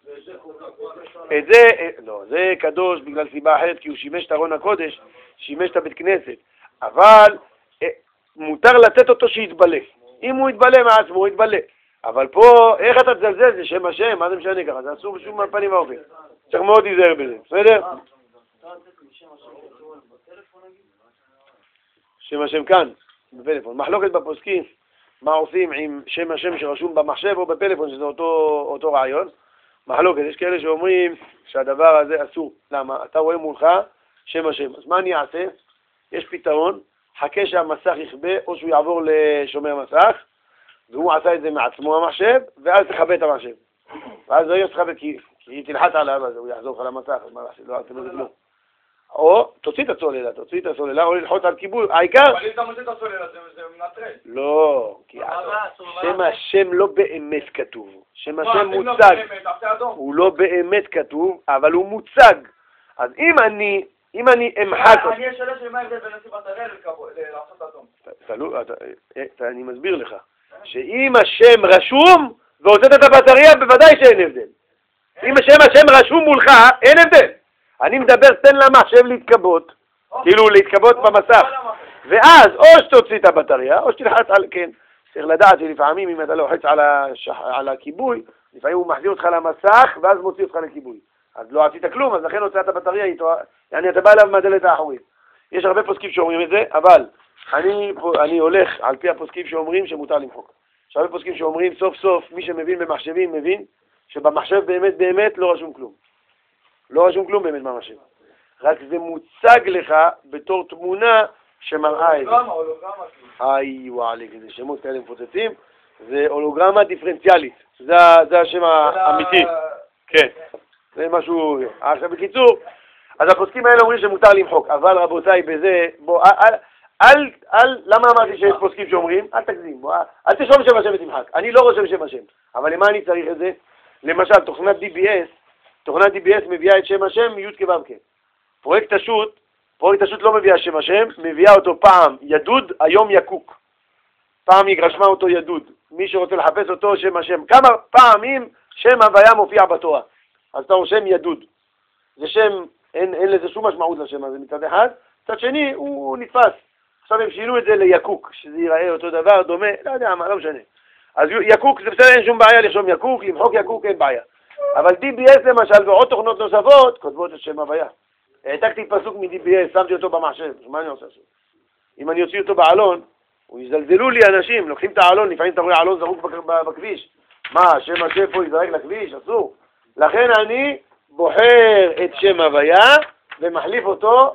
A: את זה, לא, זה קדוש בגלל סיבה אחרת, כי הוא שימש את ארון הקודש, שימש את הבית כנסת, אבל מותר לתת אותו שיתבלה. אם הוא יתבלה מעצמו, הוא יתבלה. אבל פה, איך אתה תזלזל? זה שם השם, מה זה משנה ככה? זה אסור בשום פנים ואופן. צריך מאוד להיזהר בזה, בסדר? שם השם כאן, בפלאפון. מחלוקת בפוסקים, מה עושים עם שם השם שרשום במחשב או בפלאפון, שזה אותו, אותו רעיון. מחלוקת, יש כאלה שאומרים שהדבר הזה אסור. למה? אתה רואה מולך שם השם. אז מה אני אעשה? יש פתרון, חכה שהמסך יכבה או שהוא יעבור לשומר מסך, והוא עשה את זה מעצמו המחשב, ואז תכבה את המחשב. ואז לא יש תכבה כי, כי תלחץ עליו, אז הוא יחזור לך למסך, אז מה לעשות? לא עושה בזה כלום. או תוציא את הסוללה, תוציא את הסוללה, או ללחוץ על כיבוי, העיקר...
B: אבל אם אתה מוציא את הסוללה, זה מנטרל.
A: לא, כי שם השם לא באמת כתוב. שם השם מוצג. הוא לא באמת כתוב, אבל הוא מוצג. אז אם אני, אם אני אמחק...
B: אני אשאלה שמה ההבדל בין לשים בטריה לעשות אדום.
A: אני מסביר לך, שאם השם רשום והוצאת את הבטריה, בוודאי שאין הבדל. אם השם השם רשום מולך, אין הבדל. אני מדבר, תן למחשב להתכבות, כאילו להתכבות במסך, ואז או שתוציא את הבטריה, או שתלחץ על, כן, צריך לדעת שלפעמים אם אתה לוחץ על הכיבוי, לפעמים הוא מחזיר אותך למסך, ואז מוציא אותך לכיבוי. אז לא עשית כלום, אז לכן הוצאת הבטריה איתו, yani אתה בא אליו מהדלת האחורית. יש הרבה פוסקים שאומרים את זה, אבל אני, אני הולך על פי הפוסקים שאומרים שמותר למחוק. יש הרבה פוסקים שאומרים סוף סוף, מי שמבין במחשבים מבין, שבמחשב באמת באמת לא רשום כלום. לא רשום כלום באמת מהמחשב. רק זה מוצג לך בתור תמונה שמראה את זה.
B: הולוגרמה, הולוגרמה.
A: היי וואליק, זה שמות כאלה מפוצצים. זה הולוגרמה דיפרנציאלית. זה, זה השם האמיתי. כן. זה משהו... עכשיו בקיצור, אז הפוסקים האלה אומרים שמותר למחוק. אבל רבותיי, בזה, בוא, אל, אל, אל, למה אמרתי שיש פוסקים שאומרים? אל תגזים, בוא, אל תשום שם השם ותמחק. אני לא רושם שם השם. אבל למה אני צריך את זה? למשל, תוכנת די בי אס, תוכנת די בי אס מביאה את שם השם מיוד כבבקה. פרויקט השו"ת, פרויקט השו"ת לא מביאה שם השם, מביאה אותו פעם ידוד, היום יקוק. פעם היא רשמה אותו ידוד. מי שרוצה לחפש אותו, שם השם. כמה פעמים שם הוויה מופיע בתורה. אז אתה רושם ידוד. זה שם, אין, אין לזה שום משמעות לשם הזה מצד אחד. מצד שני, הוא נתפס. עכשיו הם שינו את זה ליקוק, שזה ייראה אותו דבר, דומה, לא יודע מה, לא משנה. אז יקוק זה בסדר, אין שום בעיה לרשום יקוק, למחוק יקוק אין בעיה. אבל די בי אס למשל ועוד תוכנות נוספות כותבות את שם הוויה. העתקתי פסוק מ-די בי אס, שמתי אותו במחשב, מה אני עושה שם? אם אני אוציא אותו בעלון, הוא יזלזלו לי אנשים, לוקחים את העלון, לפעמים אתה רואה העלון זרוק בכביש. מה, שם השם פה יזרק לכביש? אסור. לכן אני בוחר את שם הוויה ומחליף אותו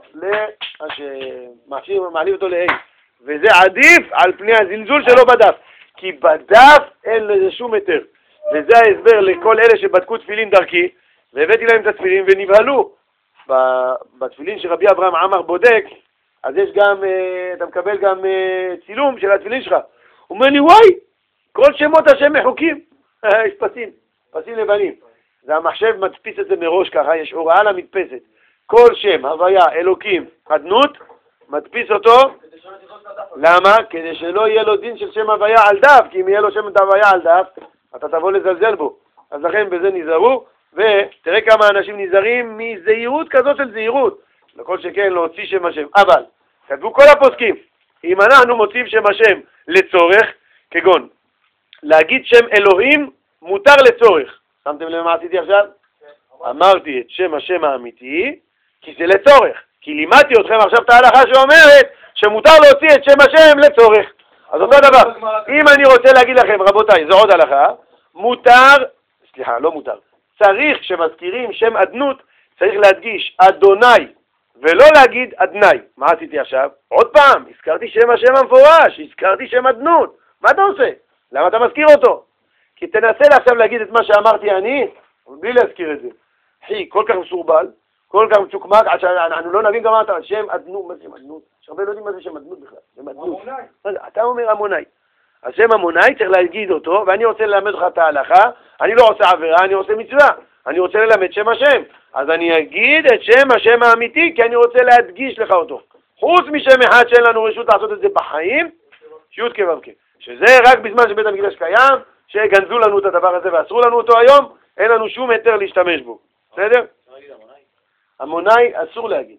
A: לשם, מחליף אותו ל-A. וזה עדיף על פני הזלזול שלו בדף. כי בדף אין לזה שום היתר. וזה ההסבר לכל אלה שבדקו תפילין דרכי, והבאתי להם את התפילין ונבהלו. בתפילין שרבי אברהם עמר בודק, אז יש גם, אתה מקבל גם צילום של התפילין שלך. הוא אומר לי, וואי, כל שמות השם מחוקים. יש פסים, פסים לבנים. זה המחשב מדפיס את זה מראש ככה, יש הוראה למדפסת. כל שם, הוויה, אלוקים, אדנות, מדפיס אותו. למה? כדי שלא יהיה לו דין של שם הוויה על דף, כי אם יהיה לו שם הוויה על דף, אתה תבוא לזלזל בו. אז לכן בזה נזהרו, ותראה כמה אנשים נזהרים מזהירות כזאת של זהירות. לכל שכן להוציא שם השם. אבל, כתבו כל הפוסקים, אם אנחנו מוציאים שם השם לצורך, כגון, להגיד שם אלוהים מותר לצורך. שמתם לב מה עשיתי עכשיו? אמרתי את שם השם האמיתי, כי זה לצורך. כי לימדתי אתכם עכשיו את ההלכה שאומרת שמותר להוציא את שם השם לצורך. אז אותו דבר, אם אני רוצה להגיד לכם, רבותיי, זו עוד הלכה, מותר, סליחה, לא מותר, צריך, כשמזכירים שם אדנות, צריך להדגיש אדוני, ולא להגיד אדני. מה עשיתי עכשיו? עוד פעם, הזכרתי שם השם המפורש, הזכרתי שם אדנות. מה אתה עושה? למה אתה מזכיר אותו? כי תנסה עכשיו להגיד את מה שאמרתי אני, בלי להזכיר את זה. אחי, כל כך מסורבל, כל כך מצ'וקמק, עד שאנחנו לא נבין גם מה אתה, שם אדנות, מה זה שם אדנות? יש הרבה לא יודעים מה זה שם אדנות בכלל. שם אדנות. אתה אומר המוני. השם המוני צריך להגיד אותו, ואני רוצה ללמד לך את ההלכה, אני לא עושה עבירה, אני עושה מצווה. אני רוצה ללמד שם השם. אז אני אגיד את שם השם האמיתי, כי אני רוצה להדגיש לך אותו. חוץ משם אחד שאין לנו רשות לעשות את זה בחיים, שיעוד כבבקה. שזה רק בזמן שבית המקדש קיים, שגנזו לנו את הדבר הזה ואסרו לנו אותו היום, אין לנו שום היתר להשתמש בו. בסדר? המוני אסור להגיד.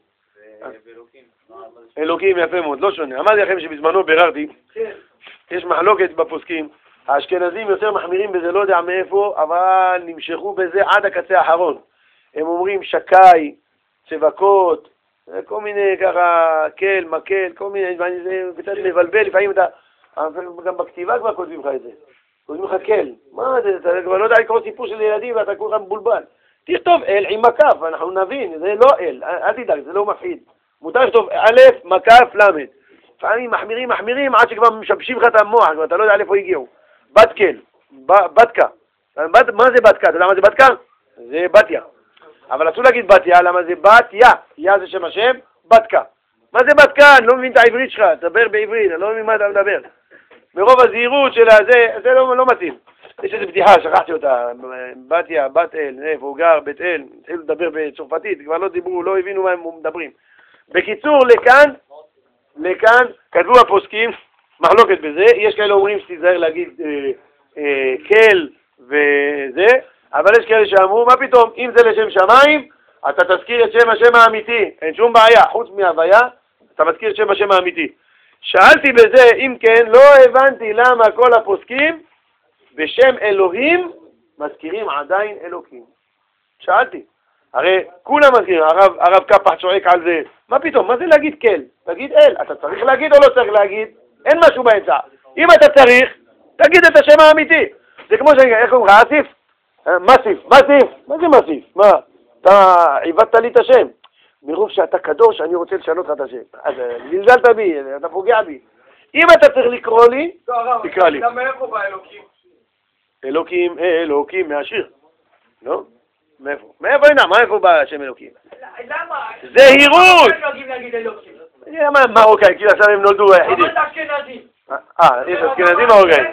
A: אלוקים יפה מאוד, לא שונה. אמרתי לכם שבזמנו ביררתי, יש מחלוקת בפוסקים, האשכנזים יותר מחמירים בזה, לא יודע מאיפה, אבל נמשכו בזה עד הקצה האחרון. הם אומרים שקאי, צבקות, כל מיני ככה, קל, מקל, כל מיני, זה קצת מבלבל, לפעמים אתה, גם בכתיבה כבר כותבים לך את זה. כותבים לך קל. מה זה, אתה כבר לא יודע לקרוא סיפור של ילדים ואתה כולך מבולבל. תכתוב אל עם מקף, אנחנו נבין, זה לא אל, אל תדאג, זה לא מפחיד. מותר לכתוב א', מקף, למד. לפעמים מחמירים, מחמירים, עד שכבר משבשים לך את המוח, אתה לא יודע איפה הגיעו. בתקל, בתקה. מה זה בתקה? אתה יודע מה זה בתקה? זה בתיה. אבל אסור להגיד בתיה, למה זה בתיה? יה זה שם השם, בתקה. מה זה בתקה? אני לא מבין את העברית שלך, תדבר בעברית, אני לא מבין מה אתה מדבר. מרוב הזהירות של הזה, זה לא, לא מתאים. יש איזו בדיחה, שכחתי אותה, בתיה, בת אל, איפה הוא גר, בית אל, התחילו לדבר בצרפתית, כבר לא דיברו, לא הבינו מה הם מדברים. בקיצור, לכאן, לכאן, כתבו הפוסקים, מחלוקת בזה, יש כאלה אומרים שתיזהר להגיד אה, אה, קל וזה, אבל יש כאלה שאמרו, מה פתאום, אם זה לשם שמיים, אתה תזכיר את שם השם האמיתי, אין שום בעיה, חוץ מהוויה, אתה מזכיר את שם השם האמיתי. שאלתי בזה, אם כן, לא הבנתי למה כל הפוסקים בשם אלוהים מזכירים עדיין אלוקים. שאלתי, הרי כולם מזכירים, הרב, הרב קפח צועק על זה, מה פתאום, מה זה להגיד קל? תגיד אל, אתה צריך להגיד או לא צריך להגיד? אין משהו באמצע. אם אתה צריך, תגיד את השם האמיתי. זה כמו שאני, איך אומרים, אסיף? מסיף, מסיף, מה זה מסיף? מה? אתה עיוותת לי את השם. מרוב שאתה קדוש, אני רוצה לשנות לך את השם. אז זלזלת בי, אתה פוגע בי. אם אתה צריך לקרוא לי, תקרא לי.
B: למה איפה בא אלוקים?
A: אלוקים, אלוקים, מהשיר. לא? מאיפה? מאיפה הנה? מה איפה בא השם אלוקים?
B: למה?
A: זה הירות!
B: למה נוהגים להגיד אלוקים?
A: מה מרוקאי? כאילו עכשיו הם נולדו היחידים.
B: אבל זה אשכנזים.
A: אה, יש אשכנזים מרוקאים.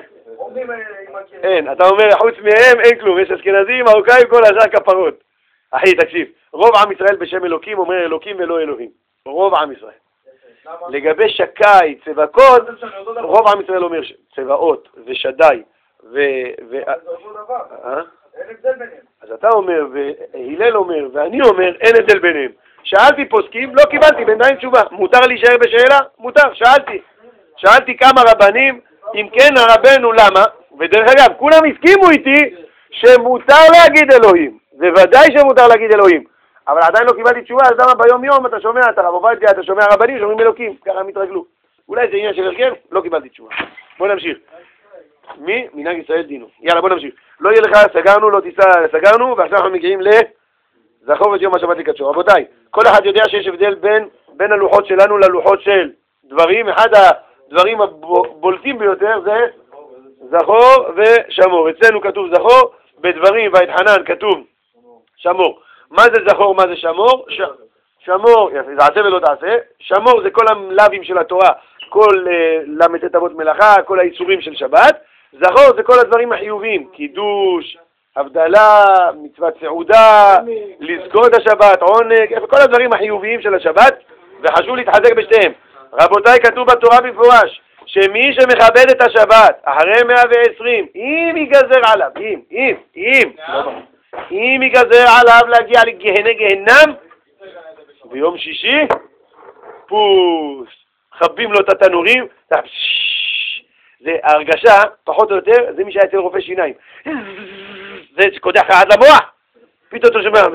A: אין, אתה אומר, חוץ מהם אין כלום, יש אשכנזים, מרוקאים, כל השאר כפרות. אחי, תקשיב, רוב עם ישראל בשם אלוקים אומר אלוקים ולא אלוהים. רוב עם ישראל. לגבי שקאי, צבקות, רוב עם ישראל אומר צבאות ושדי ו...
B: זה אותו דבר. אין הבדל ביניהם.
A: אז אתה אומר, והילל אומר, ואני אומר, אין הבדל ביניהם. שאלתי פוסקים, לא קיבלתי, בינתיים תשובה. מותר להישאר בשאלה? מותר, שאלתי. שאלתי כמה רבנים, אם כן הרבנו למה, ודרך אגב, כולם הסכימו איתי שמותר להגיד אלוהים. זה ודאי שמותר להגיד אלוהים. אבל עדיין לא קיבלתי תשובה, אז למה ביום יום אתה שומע, אתה רב עובדיה, אתה שומע רבנים שאומרים אלוקים, ככה הם התרגלו. אולי זה עניין של הרכב? לא קיבלתי תשובה. בוא נמשיך. מי? מנהג ישראל דינו. יאללה, בוא נמשיך. לא יהיה לך, סגרנו, לא תיסע, סגרנו, ועכשיו אנחנו מגיעים לזכור את יום השבת לקדשו. רבותיי, כל אחד יודע שיש הבדל בין, בין הלוחות שלנו ללוחות של דברים. אחד הדברים הבולטים ביותר זה זכור ושמור. אצלנו כתוב זכור, בדברים והתחנן כתוב שמור. מה זה זכור, מה זה שמור? ש... שמור, יפה, זה עשה ולא תעשה. שמור זה כל הלאווים של התורה, כל uh, למתת אבות מלאכה, כל האיסורים של שבת. זכור זה כל הדברים החיוביים, קידוש, הבדלה, מצוות סעודה, לזכות השבת, עונג, כל הדברים החיוביים של השבת, וחשוב להתחזק בשתיהם. רבותיי, כתוב בתורה במפורש, שמי שמכבד את השבת אחרי מאה ועשרים, אם ייגזר עליו, אם, אם, אם, אם ייגזר עליו להגיע לגהנה גהנם, ביום שישי, פוס, חבים לו את התנורים, זה הרגשה, פחות או יותר, זה מי שהיה אצל רופא שיניים. זה שקודח עד למוח, פתאום אתה שומע,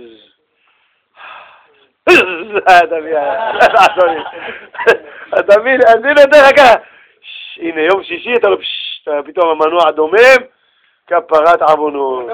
A: אתה מבין, אני נותן לך ככה, הנה יום שישי, אתה פתאום המנוע דומם, כפרת עוונות.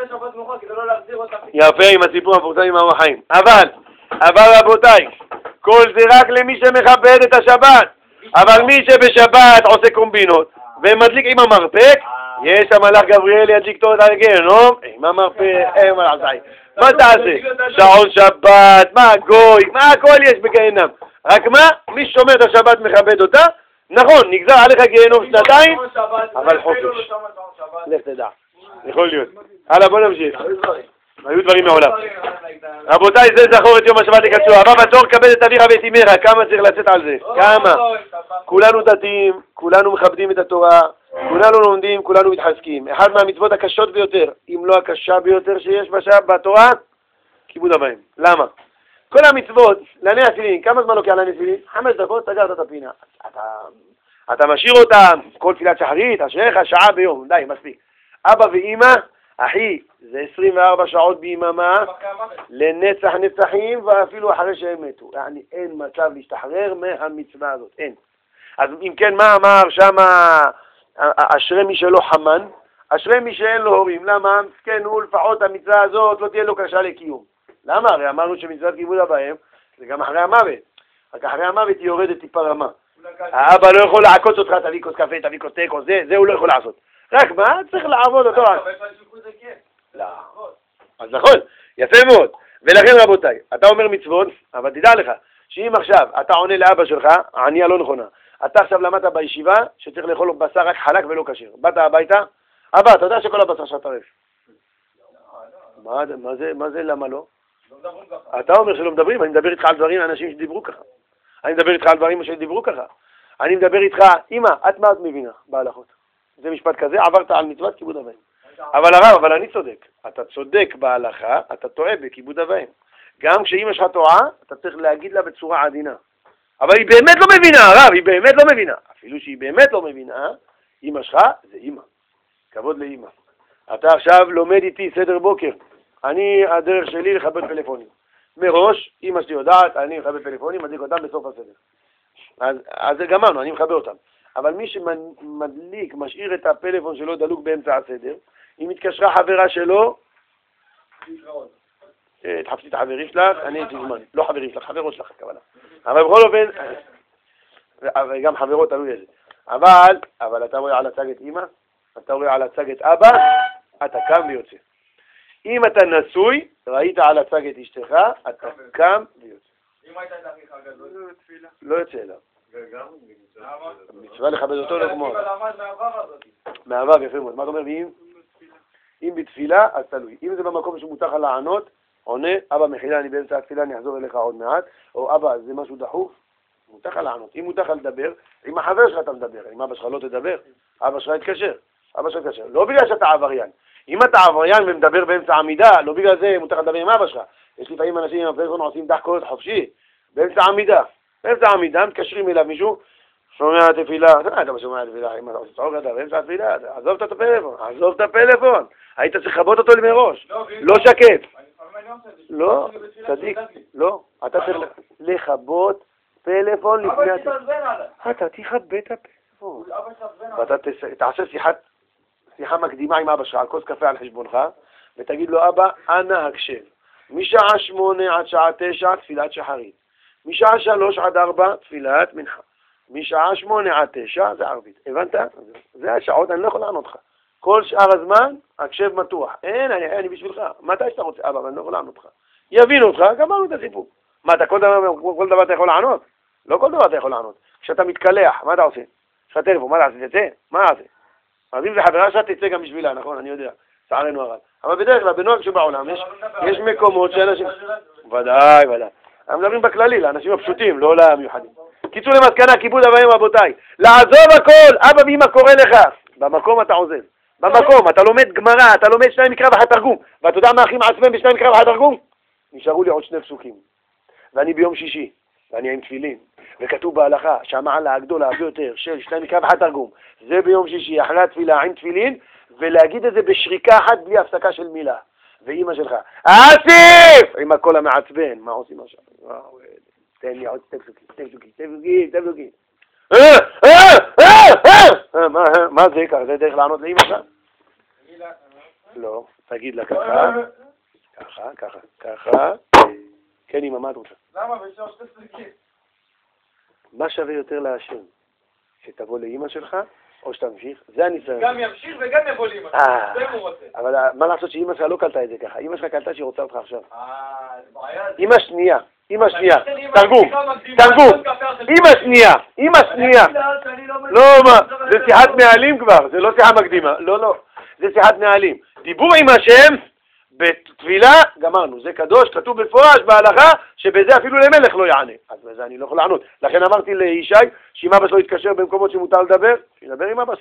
A: יפה עם הסיפור המפורסם עם המחיים. אבל, אבל רבותיי, כל זה רק למי שמכבד את השבת. אבל מי שבשבת עושה קומבינות ומדליק עם המרפק, יש המלאך גבריאל ידליק אותו את הגיהנום עם המרפק, אין מה לעשות. מה תעשה? שעון שבת, מה גוי, מה הכל יש בגיהנם. רק מה? מי ששומר את השבת מכבד אותה, נכון, נגזר עליך גיהנום שנתיים, אבל חופש. לך תדע, יכול להיות. הלאה, בוא נמשיך. היו דברים מעולם. רבותיי, זה זכור את יום השבת לקדשו. הבא בתור כבד את אביך ואת אמך, כמה צריך לצאת על זה? כמה? כולנו דתיים, כולנו מכבדים את התורה, כולנו לומדים, כולנו מתחזקים. אחד מהמצוות הקשות ביותר, אם לא הקשה ביותר שיש בתורה, כיבוד אב ואם. למה? כל המצוות, לעני התפילין, כמה זמן לוקח לעני תפילין? חמש דקות, סגרת את הפינה. אתה, אתה משאיר אותם, כל תפילת שחרית, אשריך שעה ביום, די, מספיק. אבא ואמא, אחי, זה עשרים וארבע שעות ביממה, לנצח נצחים, ואפילו אחרי שהם מתו. yani, אין מצב להשתחרר מהמצווה הזאת, אין. אז אם כן, מה אמר שם אשרי מי שלא חמן? אשרי מי שאין לו הורים. למה? כן, הוא לפחות המצווה הזאת לא תהיה לו קשה לקיום. למה? הרי אמרנו שמצוות כיבוד אב ואם זה גם אחרי המוות. רק אחרי המוות היא יורדת טיפה רמה. האבא לא יכול לעקוץ אותך, תביא כוס קפה, תביא כוס תיקו, זה, זה הוא לא יכול לעשות. רק מה? צריך לעבוד אותו. לא. אז נכון, יפה מאוד. ולכן רבותיי, אתה אומר מצוות, אבל תדע לך, שאם עכשיו אתה עונה לאבא שלך, הענייה לא נכונה. אתה עכשיו למדת בישיבה שצריך לאכול בשר רק חלק ולא כשר. באת הביתה, אבא, אתה יודע שכל הבשר שאתה טרף. מה זה, מה זה, למה לא? אתה אומר שלא מדברים, אני מדבר איתך על דברים, אנשים שדיברו ככה. אני מדבר איתך על דברים שדיברו ככה. אני מדבר איתך, אמא, את מה את מבינה בהלכות? זה משפט כזה, עברת על מצוות כיבוד אב ואם. אבל הרב, אבל אני צודק. אתה צודק בהלכה, אתה טועה בכיבוד אב ואם. גם כשאמא שלך טועה, אתה צריך להגיד לה בצורה עדינה. אבל היא באמת לא מבינה, הרב, היא באמת לא מבינה. אפילו שהיא באמת לא מבינה, אמא שלך זה אמא. כבוד לאמא. אתה עכשיו לומד איתי סדר בוקר. אני, הדרך שלי לכבד פלאפונים. מראש, אמא שלי יודעת, אני מכבד פלאפונים, מדליק אותם בסוף הסדר. אז, אז זה גמרנו, אני מכבד אותם. אבל מי שמדליק, משאיר את הפלאפון שלו דלוק באמצע הסדר, אם התקשרה חברה שלו, תחפשי את החברים שלך, אני הייתי זמן. לא חברים שלך, חברות שלך, הכוונה. אבל בכל אופן, וגם חברות תלוי איזה. אבל, אבל אתה רואה על הצג את אמא, אתה רואה על הצג את אבא, אתה קם ויוצא. אם אתה נשוי, ראית על הצג את אשתך, אתה קם ויוצא.
B: אם הייתה את אחיך גדול,
A: לא יוצא אליו. מצווה לכבד אותו לא כמו. מהעבר יפה מאוד. מה אתה אומר? אם בתפילה, אז תלוי. אם זה במקום שמותר לך לענות, עונה, אבא מחילה, אני באמצע התפילה, אני אחזור אליך עוד מעט, או אבא, זה משהו דחוף, מותר לך לענות. אם מותר לך לדבר, עם החבר שלך אתה מדבר, אם אבא שלך לא תדבר, אבא שלך יתקשר, אבא שלך יתקשר. לא בגלל שאתה עבריין. אם אתה עבריין ומדבר באמצע עמידה, לא בגלל זה מותר לך לדבר עם אבא שלך. יש לפעמים אנשים עם הפלאפון עושים דחקות חופשי, באמצע עמידה. באמצע עמידה, מתקשרים אליו מישהו, שומע תפילה, אתה שומע תפילה, אם אתה עושה צעוק אתה באמצע התפילה, עזוב את הפלאפון, עזוב את הפלאפון. היית צריך לכבות אותו מראש, לא שקט. לא, צדיק, לא, אתה צריך לכבות פלאפון לפני... אתה תכבה את הפלאפון. ואתה תעשה שיחה מקדימה עם אבא שלך, על כוס קפה על חשבונך, ותגיד לו, אבא, אנא הקשב. משעה שמונה עד שעה תשע, תפילת שחרית. משעה שלוש עד ארבע, תפילת מנחה. משעה שמונה עד תשע, זה ערבית. הבנת? זה השעות, אני לא יכול לענות לך. כל שאר הזמן, הקשב מתוח. אין, אני, אני בשבילך. מתי שאתה רוצה? אבא, אני לא יכול לענות לך. יבינו אותך, גמרנו את הסיפור. מה, אתה כל דבר, כל דבר אתה יכול לענות? לא כל דבר אתה יכול לענות. כשאתה מתקלח, מה אתה עושה? יש לך טלפון, מה אתה עושה? תצא? מה אתה עושה? אז אם זה חברה שאתה תצא גם בשבילה, נכון? אני יודע. צערנו הרב. אבל בדרך כלל, בנוהג שבעולם, יש, יש מקומות שאנשים... ודאי, ודאי. אנחנו מדברים בכללי, לאנשים הפשוטים, לא למיוחדים. קיצור למסקנה, כיבוד אב ואם רבותיי. לעזוב הכל, אבא ואמא קורא לך. במקום אתה עוזב. במקום, אתה לומד גמרא, אתה לומד שניים מקרא ואחד תרגום. ואתה יודע מה הכי מעצבן בשניים מקרא ואחד תרגום? נשארו לי עוד שני פסוקים. ואני ביום שישי, ואני עם תפילין. וכתוב בהלכה שהמעלה הגדולה ביותר של שניים מקרא ואחד תרגום. זה ביום שישי, אחרי התפילה עם תפילין, ולהגיד את זה בשריקה אחת בלי הפסקה של מילה. ואמא שלך, אסיף! עם הקול המעצבן, מה עושים עכשיו? תן לי עוד שתי פסוקים, שתי פסוקים, שתי פסוקים, שתי פסוקים. מה זה ככה? זה דרך לענות לאמא שלך? לא, תגיד לה ככה, ככה, ככה, ככה. כן, אמא, מה את רוצה?
B: למה? בשביל שתי פסוקים.
A: מה שווה יותר להשם? שתבוא לאמא שלך? או שתמשיך, זה הניסיון.
B: גם ימשיך וגם יבוא לאמא שלך, זה הוא רוצה.
A: אבל מה לעשות שאמא שלך לא קלטה את זה ככה? אמא שלך קלטה שהיא רוצה אותך עכשיו.
B: אה, זה בעיה.
A: אמא שנייה, אמא שנייה, תרגום, תרגום, אמא שנייה, אמא שנייה. לא, מה, זה שיחת נהלים כבר, זה לא שיחה מקדימה, לא, לא, זה שיחת נהלים. דיבור עם השם, בתפילה, גמרנו, זה קדוש, כתוב בפורש בהלכה, שבזה אפילו למלך לא יענה. אז בזה אני לא יכול לענות. לכן אמרתי לישי, שאם אבא שלו יתקשר במקומות שמותר לדבר, שידבר עם אבא שלו.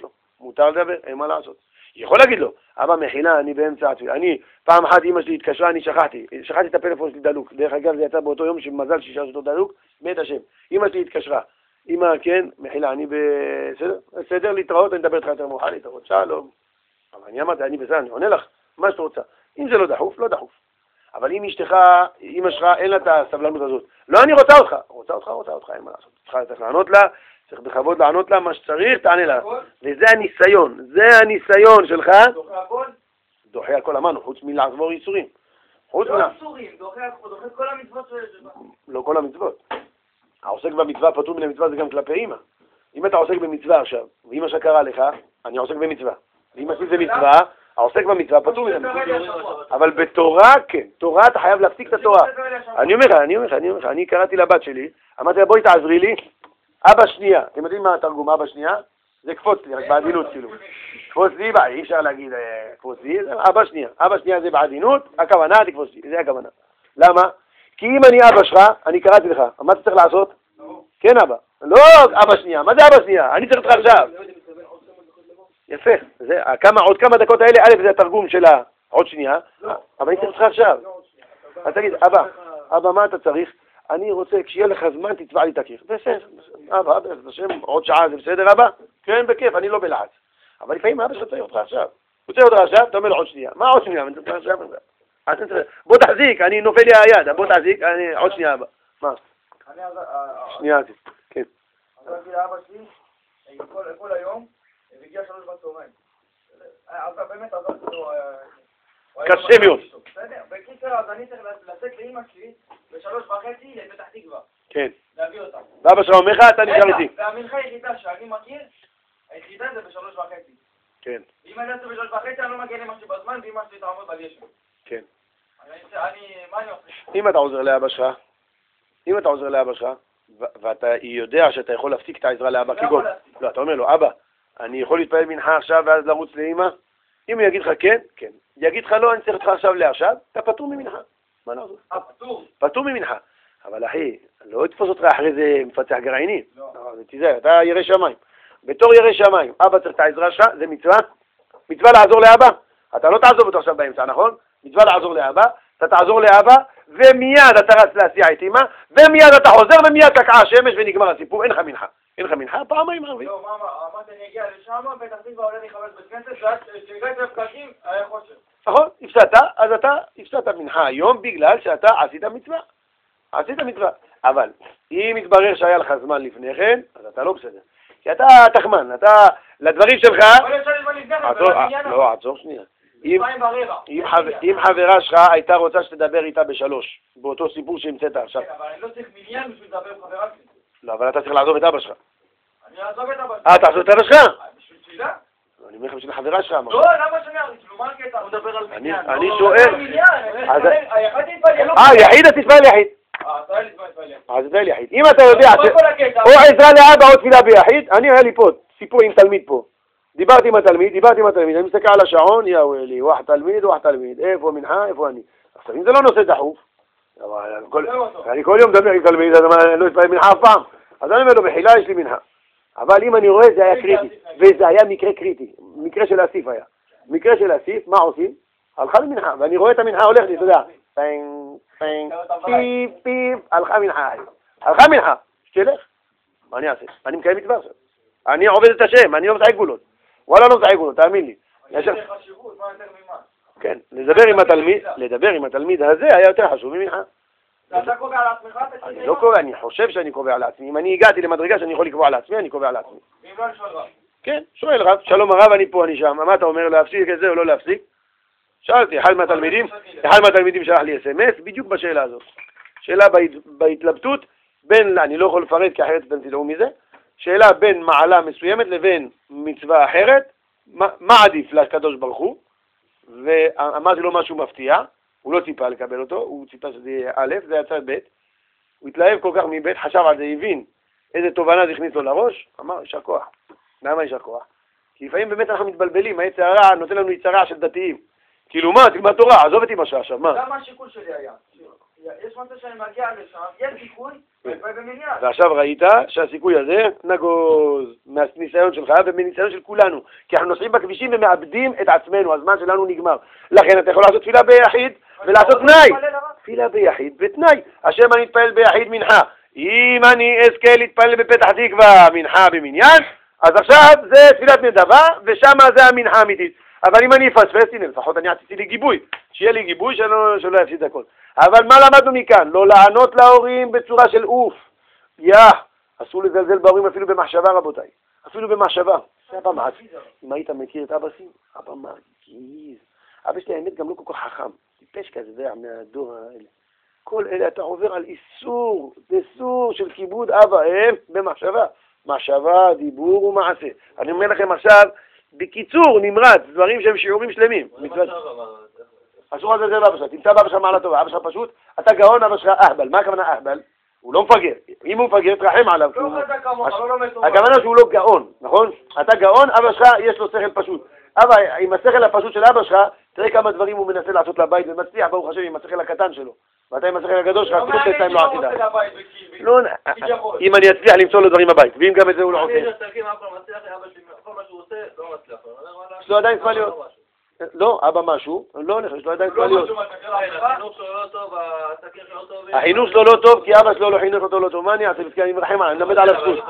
A: מותר לדבר, אין מה לעשות. יכול להגיד לו, אבא מחילה, אני באמצע התפילה, אני, פעם אחת אמא שלי התקשרה, אני שכחתי, שכחתי את הפלאפון שלי דלוק, דרך אגב זה יצא באותו יום שמזל שישה אותו דלוק, מת השם, אמא שלי התקשרה, אמא כן, מחילה, אני בסדר, בסדר להתראות, אני אדבר איתך יותר מאוחר, להתראות, שלום, אבל אני אמרתי, אני בסדר, אני עונה לך, מה שאת רוצה, אם זה לא דחוף, לא דחוף, אבל אם אשתך, אמא שלך, אין לה את הסבלנות הזאת, לא אני רוצה אותך, רוצה אותך, רוצה אותך, אין מה לעשות, צריך לענות לה, צריך בכבוד לענות לה מה שצריך, תענה לה. וזה הניסיון, זה הניסיון שלך.
B: דוחה הכל?
A: דוחה הכל אמרנו, חוץ מלעבור ייסורים. חוץ
B: לא ייסורים, דוחה את כל המצוות של...
A: לא כל המצוות. העוסק במצווה פטור מן המצווה זה גם כלפי אמא. אם אתה עוסק במצווה עכשיו, ואמא שקרה לך, אני עוסק במצווה. ואמא שלי זה מצווה, העוסק במצווה פטור מן המצווה. אבל בתורה, כן. תורה אתה חייב להפסיק את התורה. אני אומר לך, אני אומר לך, אני אומר לך, אני קראתי לבת שלי, אמרתי לה בואי תעזרי לי. אבא שנייה, אתם יודעים מה התרגום אבא שנייה? זה קפוץ לי, רק בעדינות כאילו. קפוץ לי, אי אפשר להגיד קפוץ לי, זה אבא שנייה. אבא שנייה זה בעדינות, הכוונה תקפוץ לי, זה הכוונה. למה? כי אם אני אבא שלך, אני קראתי לך, מה אתה צריך לעשות? כן אבא. לא אבא שנייה, מה זה אבא שנייה? אני צריך אותך עכשיו. יפה, זה, כמה, עוד כמה דקות האלה, א' זה התרגום של העוד שנייה, אבל אני צריך אותך עכשיו. אז תגיד, אבא, אבא מה אתה צריך? אני רוצה, כשיהיה לך זמן, תצבע לי את הקיר. בסדר, אבא, אבא, בשם, עוד שעה זה בסדר, אבא? כן, בכיף, אני לא בלחץ. אבל לפעמים אבא שלך צריך אותך עכשיו. הוא צריך אותך עכשיו, אתה אומר לו עוד שנייה. מה עוד שנייה? בוא תחזיק, אני נופל לי היד, בוא תחזיק, עוד שנייה, אבא. מה? שנייה, כן.
B: עזרתי לאבא שלי, כל היום, והגיע שלוש בצהריים. באמת עזרתי לו...
A: קשה מאוד.
B: בסדר, בקיצר, אז אני צריך לצאת לאמא שלי בשלוש וחצי לפתח תקווה.
A: כן.
B: להביא אותה.
A: ואבא שלך אומר לך, אתה נשאר איתי.
B: והמנחה היחידה שאני מכיר, היחידה זה בשלוש וחצי.
A: כן.
B: אם אני יוצא בשלוש וחצי, אני לא מגיע לאמא שלי בזמן, ואמא שלי תעמוד בגשם.
A: כן.
B: אני, מה אני עושה?
A: אם אתה עוזר לאבא שלך, אם אתה עוזר לאבא שלך, ואתה יודע שאתה יכול להפסיק את העזרה לאבא, כגון, לא, אתה אומר לו, אבא, אני יכול להתפעל מנחה עכשיו ואז לרוץ לאמא? אם הוא יגיד לך כן, כן. יגיד לך לא, אני צריך אותך עכשיו לעכשיו, אתה פטור ממנחה. מה לא?
B: פטור.
A: פטור ממנחה. אבל אחי, לא תתפוס אותך אחרי זה מפצח גרעיני. לא. תיזהר, אתה ירא שמיים. בתור ירא שמיים, אבא צריך את העזרה שלך, זה מצווה. מצווה לעזור לאבא. אתה לא תעזוב אותו עכשיו באמצע, נכון? מצווה לעזור לאבא, אתה תעזור לאבא, ומיד אתה רץ להסיע את אמא, ומיד אתה חוזר, ומיד תקעה השמש ונגמר הסיפור, אין לך מנחה. אין לך מנחה, פעמיים ערבי.
B: לא, מאמא, אמרתי אני אגיע לשם, פתח תקווה עולה לי חמש בית כנסת, ואז כשהגעתי לפקקים, היה חושך.
A: נכון, הפסדת, אז אתה הפסדת מנחה היום בגלל שאתה עשית מצווה. עשית מצווה. אבל אם יתברר שהיה לך זמן לפני כן, אז אתה לא בסדר. כי אתה תחמן, אתה, לדברים שלך... לא, עצור שנייה. אם חברה שלך הייתה רוצה שתדבר איתה בשלוש, באותו סיפור שהמצאת עכשיו.
B: אבל אני לא צריך מניין בשביל לדבר עם חברה שלי.
A: לא, אבל אתה צריך לעזוב את אבא שלך.
B: אני אעזוב את אבא שלך.
A: אה, תעזוב את אבא שלך?
B: בשביל תפילה?
A: אני אומר לך בשביל החברה שלך.
B: לא, למה שאני אעזוב? מה הקטע? הוא מדבר על מניין.
A: אני שואל.
B: אה,
A: יחיד אז תתפעל יחיד.
B: אה, אתה תתפעל יחיד.
A: אז תתפעל יחיד. אם אתה יודע, או עזרה לאבא או תפילה ביחיד, אני היה לי פה סיפור עם תלמיד פה. דיברתי עם התלמיד, דיברתי עם התלמיד, אני מסתכל על השעון, יא וואלי, ואחד תלמיד, ואחד תלמיד, איפה מנחה, איפה אני. עכשיו, אם זה לא נושא דחוף, אני כל יום מדבר עם תלמיד, אז אני לא אתפעל מנחה אף פעם. אז אני אומר לו, בחילה יש לי מנחה. אבל אם אני רואה, זה היה קריטי, וזה היה מקרה קריטי, מקרה של אסיף היה. מקרה של אסיף, מה עושים? הלכה למנחה, ואני רואה את המנחה הולכת לי, אתה יודע, פינג, פינג, פיפ, פיפ, הלכה מנחה, הלכה מנחה, שתלך, מה אני אעשה? אני מקיים מצווה עכשיו. אני עובד את השם, אני לא משחק גבולות. וואלה לא משחק גבולות, תאמין לי. כן, לדבר עם התלמיד, לדבר עם התלמיד הזה היה יותר חשוב ממנחה.
B: אתה קובע לעצמך?
A: אני לא קובע, אני חושב שאני קובע לעצמי. אם אני הגעתי למדרגה שאני יכול לקבוע לעצמי, אני קובע לעצמי.
B: ואם לא, אני שואל רב.
A: כן, שואל רב, שלום הרב, אני פה, אני שם. מה אתה אומר, להפסיק את זה או לא להפסיק? שאלתי, אחד מהתלמידים, אחד מהתלמידים שלח לי אס אם אס, בדיוק בשאלה הזאת. שאלה בהתלבטות בין, אני לא יכול לפרט כי אחרת אתם תדעו מזה, שאלה בין מעלה מסוימת לבין מצווה אחרת, מה עדיף לקדוש ברוך הוא? ואמרתי לו משהו מפתיע, הוא לא ציפה לקבל אותו, הוא ציפה שזה יהיה א', זה יצא ב', הוא התלהב כל כך מב', חשב על זה, הבין איזה תובנה זה הכניס לו לראש, אמר, יישר כוח. למה יישר כוח? כי לפעמים באמת אנחנו מתבלבלים, העץ הרע נותן לנו יצרה של דתיים. כאילו מה, תלמד תורה, עזוב את אמא שלך עכשיו, מה?
B: למה השיקול שלי היה? יש מצב שאני מגיע לשם, יש סיכוי, ובמניין.
A: ועכשיו ראית שהסיכוי הזה נגוז מהניסיון שלך ומניסיון של כולנו, כי אנחנו נוסעים בכבישים ומאבדים את עצמנו, הזמן שלנו נגמר. לכן אתה יכול לעשות תפילה ביחיד ולעשות תנאי. תפילה ביחיד ותנאי. השם אני אתפעל ביחיד מנחה. אם אני אזכה להתפעל בפתח תקווה מנחה במניין, אז עכשיו זה תפילת נדבה ושם זה המנחה האמיתית. אבל אם אני אפספס, הנה, לפחות אני עשיתי לי גיבוי, שיהיה לי גיבוי שלא, שלא יפסיד הכל. אבל מה למדנו מכאן? לא לענות להורים בצורה של אוף. יא, אסור לזלזל בהורים אפילו במחשבה, רבותיי. אפילו במחשבה. אבא מעציב. אם היית מכיר את אבא שלי, אבא מרגיז. אבא שלי האמת גם לא כל כך חכם. טיפש כזה, זה מהדור האלה. כל אלה אתה עובר על איסור, איסור של כיבוד אבא הם במחשבה. מחשבה, דיבור ומעשה. אני אומר לכם עכשיו, בקיצור, נמרץ, דברים שהם שיעורים שלמים. אסור לזה לאבא שלך, תמצא באבא שלך מעלה טובה, אבא שלך פשוט, אתה גאון, אבא שלך אהבל. מה הכוונה אהבל? הוא לא מפגר. אם הוא מפגר, תרחם עליו. הכוונה שהוא לא גאון, נכון? אתה גאון, אבא שלך יש לו שכל פשוט. אבא, עם השכל הפשוט של אבא שלך, תראה כמה דברים הוא מנסה לעשות לבית ומצליח, ברוך השם, עם השכל הקטן שלו. ואתה עם השכל הגדול שלך, אפילו תצאים לא עשידה. אם אני אצליח למצוא לו דברים בבית, ואם גם את זה הוא לא עושה. יש לו עדיין צמליות. לא, אבא משהו, לא הולך, יש לו עדיין צמליות. החינוך שלו לא טוב, כי אבא שלו לא חינוך אותו לא טוב. מה אני אעשה? אני מרחם עליו, אני מלמד עליו זכות.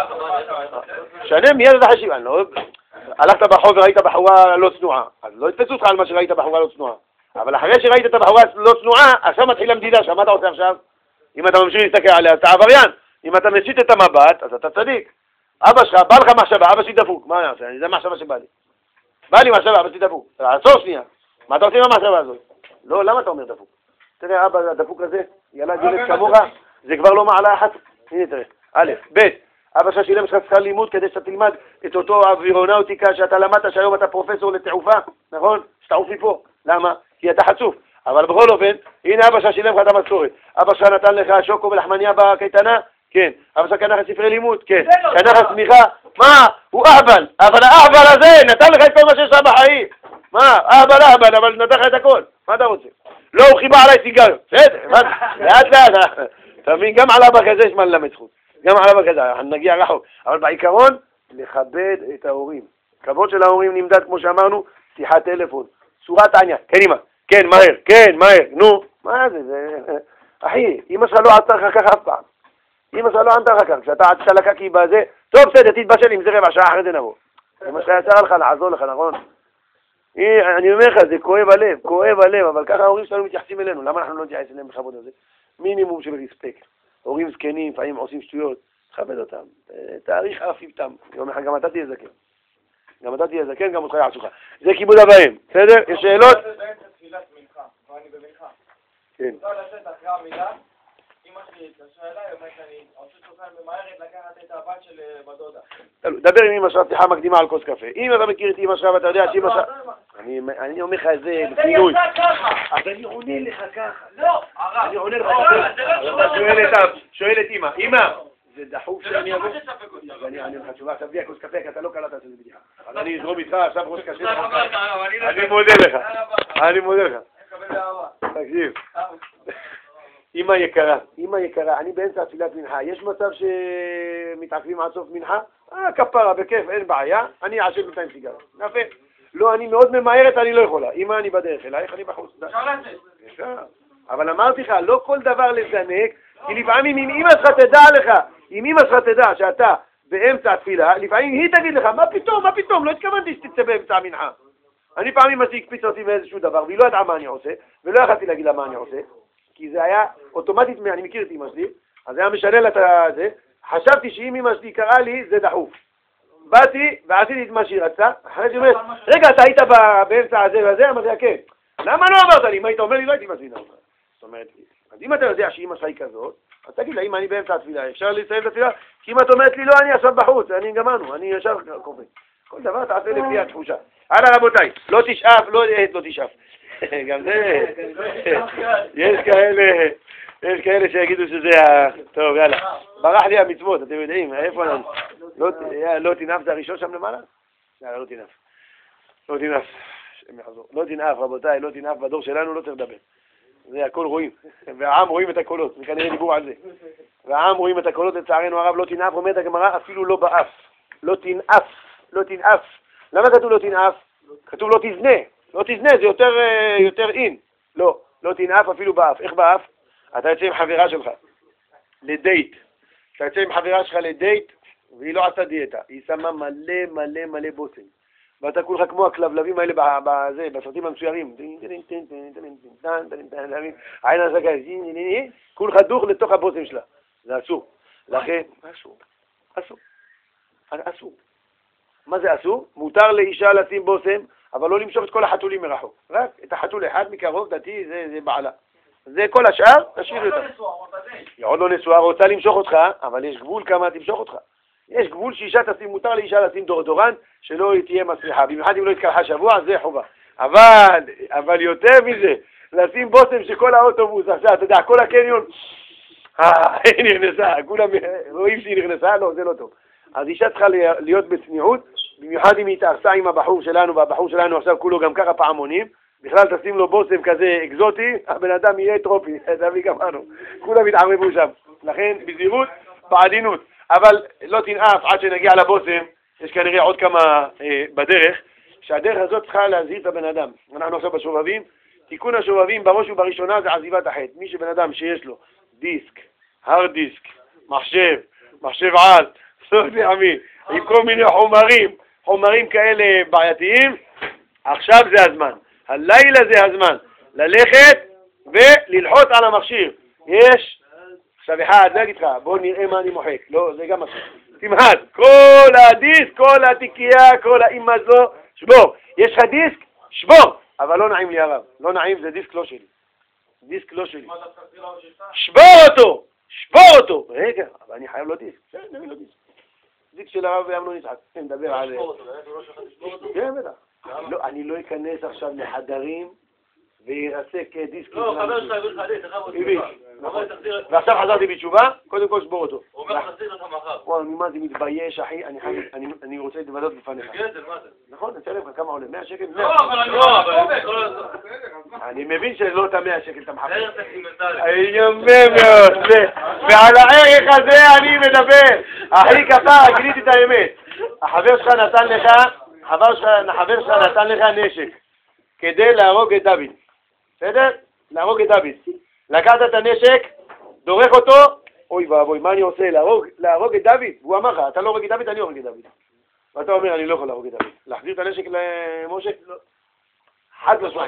A: שנה מיד את החשיבה, הלכת ברחוב וראית בחורה לא צנועה, אז לא יתפסו אותך על מה שראית בחורה לא צנועה. אבל אחרי שראית את הבחורה לא צנועה, עכשיו מתחיל המדידה שם, מה אתה עושה עכשיו? אם אתה ממשיך להסתכל עליה, אתה עבריין. אם אתה מסיט את המבט, אז אתה צדיק. אבא שלך, בא לך מחשבה, אבא שלי דפוק. מה אני עושה? זה מחשבה שבא לי. בא לי מחשבה, אבא שלי דפוק. עצור שנייה. מה אתה עושה עם המחשבה הזאת? לא, למה אתה אומר דפוק? תראה, אבא, הדפוק הזה, ילד ילד כמוך, זה כבר לא מעלה אחת. הנה תראה, א', ב', אבא שלך שילם לך שכר לימוד כדי שאתה תלמד את אותו אווירונאוטיקה שאתה למדת שהיום אתה פרופסור לתעופה, נכון? שתעוף מפה. למה? כי אתה חצוף. אבל בכל אופן, הנה אבא שלך שילם לך את המשכורת. אבא שלך נתן לך שוקו ולחמניה בקייטנה? כן. אבא שלך קנה לך ספרי לימוד? כן. קנה לך סמיכה? מה? הוא אהבל. אבל האהבל הזה נתן לך את כל מה שיש לך בחיים. מה? אהבל אהבל, אבל נתן לך את הכל. מה אתה רוצה? לא, הוא חיבה עליי סיגריות. בסדר, לאט לאט. אתה מבין? גם על אבא כזה יש מה ללמד זכות. גם על אבא כזה, נגיע רחוק. אבל בעיקרון, לכבד את ההורים. כבוד של ההורים נמדד, כמו שאמרנו, שיחת טלפון. צורת העניין, כן אמא, כן מהר, כן מהר, נו, מה זה, זה, אחי, אמא שלך לא עשתה לך ככה אף פעם, אמא שלך לא ענתה לך ככה, כשאתה עשתה לך כי בזה, טוב בסדר, תתבשל עם זה רבע שעה אחרי זה נבוא, אמא שלך יצרה לך לעזור לך, נכון? אני אומר לך, זה כואב הלב, כואב הלב, אבל ככה ההורים שלנו מתייחסים אלינו, למה אנחנו לא נתייחס אליהם בכבוד הזה? מינימום של רספקט, הורים זקנים, לפעמים עושים שטויות, תכבד אותם, תאריך אף איתם, יום אחד גם אתה תהיה זקן. גם אתה תהיה זקן, גם אותך יעשוך. זה כיבוד אבאים, בסדר? יש שאלות?
B: זה באמצע תפילת מנחה, ואני במנחה.
A: כן.
B: אפשר לצאת אחרי המילה, אמא שלי התקשרה אליי, אומרת שאני עושה סוכן ממהרת לקחת את הבת של בדודה.
A: דבר עם אמא שלך שיחה מקדימה על כוס קפה. אם אתה מכיר את אמא שלך ואתה יודע שאמא שלך... אני אומר לך את זה בפינוי.
B: זה יצא ככה!
A: אבל אני עונה לך ככה.
B: לא, הרב.
A: אני עונה לך ככה. אתה שואל את אמא, אמא! זה דחוף שאני אבוא, ואני אענה לך תשובה, תביא הכוס קפה, כי אתה לא קלטת שזה בדיחה. אז אני אזרום איתך, עכשיו ראש קשה. אני מודה לך, אני מודה לך. תקשיב. אמא יקרה, אמא יקרה, אני באמצע תפילת מנחה, יש מצב שמתעכבים עד סוף מנחה? אה, כפרה, בכיף, אין בעיה, אני אעשן בינתיים סיגר. יפה. לא, אני מאוד ממהרת, אני לא יכולה. אמא, אני בדרך אלייך, אני בחוץ.
B: אפשר לצאת.
A: אפשר. אבל אמרתי לך, לא כל דבר לזנק, כי לפעמים אם אמא שלך תדע לך, אם אמא שלך תדע שאתה באמצע התפילה, לפעמים היא תגיד לך, מה פתאום, מה פתאום, לא התכוונתי שתצא באמצע המנחה. אני פעמים מה שהקפיץ אותי מאיזשהו דבר, והיא לא ידעה מה אני עושה, ולא יכלתי להגיד לה מה אני עושה, כי זה היה אוטומטית, אני מכיר את אמא שלי, אז זה היה משנה לה את זה, חשבתי שאם אמא שלי קראה לי, זה דחוף. באתי ועשיתי את מה שהיא רצה, אחרי שהיא אומרת, רגע, אתה היית באמצע הזה וזה, אמרתי לה, כן. למה לא אמרת לי? אם היית אומר לי, לא הייתי מזמין אותך. זאת אומרת, אז אם אתה יודע שאמא שלי כזאת, אז תגיד לה, אמא, אני באמצע התפילה, אפשר לסיים את התפילה? כי אם את אומרת לי, לא, אני עכשיו בחוץ, אני גמרנו, אני ישר קופא. כל דבר תעשה לפי התחושה. הלאה רבותיי, לא תשאף, לא לא תשאף. גם זה, יש כאלה, יש כאלה שיגידו שזה ה... טוב, יאללה. ברח לי המצוות, אתם יודעים, איפה אנחנו? לא תנאף זה הראשון שם למעלה? יאללה, לא תנאף. לא תנאף. לא תנאף, רבותיי, לא תנאף, בדור שלנו לא צריך לדבר. זה הכל רואים, והעם רואים את הקולות, זה כנראה דיבור על זה. והעם רואים את הקולות, לצערנו הרב, לא תנאף, אומרת הגמרא, אפילו לא באף. לא תנאף, לא תנאף. למה כתוב לא תנאף? כתוב לא תזנה. לא תזנה, זה יותר, יותר אין. לא, לא תנאף אפילו באף. איך באף? אתה יוצא עם חברה שלך, לדייט. אתה יוצא עם חברה שלך לדייט, והיא לא עשתה דיאטה. היא שמה מלא מלא מלא בושם. ואתה כולך כמו הכלבלבים האלה בזה, בסרטים המצוירים. העין הזקה, כולך דוך לתוך הבושם שלה. זה אסור. לכן, אסור. אסור. אסור. מה זה אסור? מותר לאישה לשים בושם, אבל לא למשוך את כל החתולים מרחוק. רק את החתול אחד מקרוב, דתי, זה, זה בעלה. זה כל השאר, תשאיר אותה. היא עוד לא נשואה, רוצה למשוך אותך, אבל יש גבול כמה תמשוך אותך. יש גבול שאישה תשים, מותר לאישה לשים דורדורן, שלא תהיה מסריחה. במיוחד אם לא התקלחה שבוע, זה חובה. אבל, אבל יותר מזה, לשים בושם שכל האוטובוס, עכשיו, אתה יודע, כל הקניון, אה, היא נכנסה, כולם רואים שהיא נכנסה, לא, זה לא טוב. אז אישה צריכה להיות בצניעות, במיוחד אם היא התארסה עם הבחור שלנו, והבחור שלנו עכשיו כולו גם ככה פעמונים, בכלל תשים לו בושם כזה אקזוטי, הבן אדם יהיה טרופי, תביא גמרנו, כולם יתערבבו שם. לכן, בזהירות, בעדינות, אבל לא תנאף עד שנגיע לבושם, יש כנראה עוד כמה אה, בדרך, שהדרך הזאת צריכה להזהיר את הבן אדם. אנחנו עכשיו בשובבים, תיקון השובבים בראש ובראשונה זה עזיבת החטא. מי שבן אדם שיש לו דיסק, הרד דיסק, מחשב, מחשב על, סוף לעמי, עם כל מיני חומרים, חומרים כאלה בעייתיים, עכשיו זה הזמן. הלילה זה הזמן ללכת וללחוץ על המכשיר. יש, עכשיו אחד, זה אגיד לך, בוא נראה מה אני מוחק. לא, זה גם משהו. תמחד, כל הדיסק, כל התיקייה, כל האמא זו, שבור. יש לך דיסק? שבור. אבל לא נעים לי הרב. לא נעים, זה דיסק לא שלי. דיסק לא שלי. שבור אותו! שבור אותו! רגע, אבל אני חייב לו דיסק. בסדר, נביא לו דיסק. דיסק של הרב ואמנון יצחק. נדבר על... כן, בטח. אני לא אכנס עכשיו לחדרים וירסק דיסק.
C: לא, חבר שלך הביא לך דיסק, אחד בתשובה.
A: ועכשיו חזרתי בתשובה, קודם כל שבור אותו.
C: הוא אומר לך תחזיר לך מחר.
A: וואו, אני מה זה מתבייש, אחי, אני רוצה להתוודות לפניך.
C: גזל, מה זה?
A: נכון, נצא לך כמה עולה, מאה שקל?
C: לא, אבל אני לא, אבל...
A: אני מבין שלא את המאה שקל, אתה מחפש.
C: זה ערך סנטימנטלי.
A: יפה מאוד, ועל הערך הזה אני מדבר. אחי כפר, גיליתי את האמת. החבר שלך נתן לך, החבר שלך נתן לך נשק, כדי להרוג את דוד. בסדר? להרוג את דוד. לקחת את הנשק, דורך אותו, אוי ואבוי, מה אני עושה? להרוג, להרוג את דוד? והוא אמר לך, אתה לא הורג את דוד, אני הורג את דוד. ואתה אומר, אני לא יכול להרוג את דוד. להחזיר את הנשק למשה? לא. חד משמעית.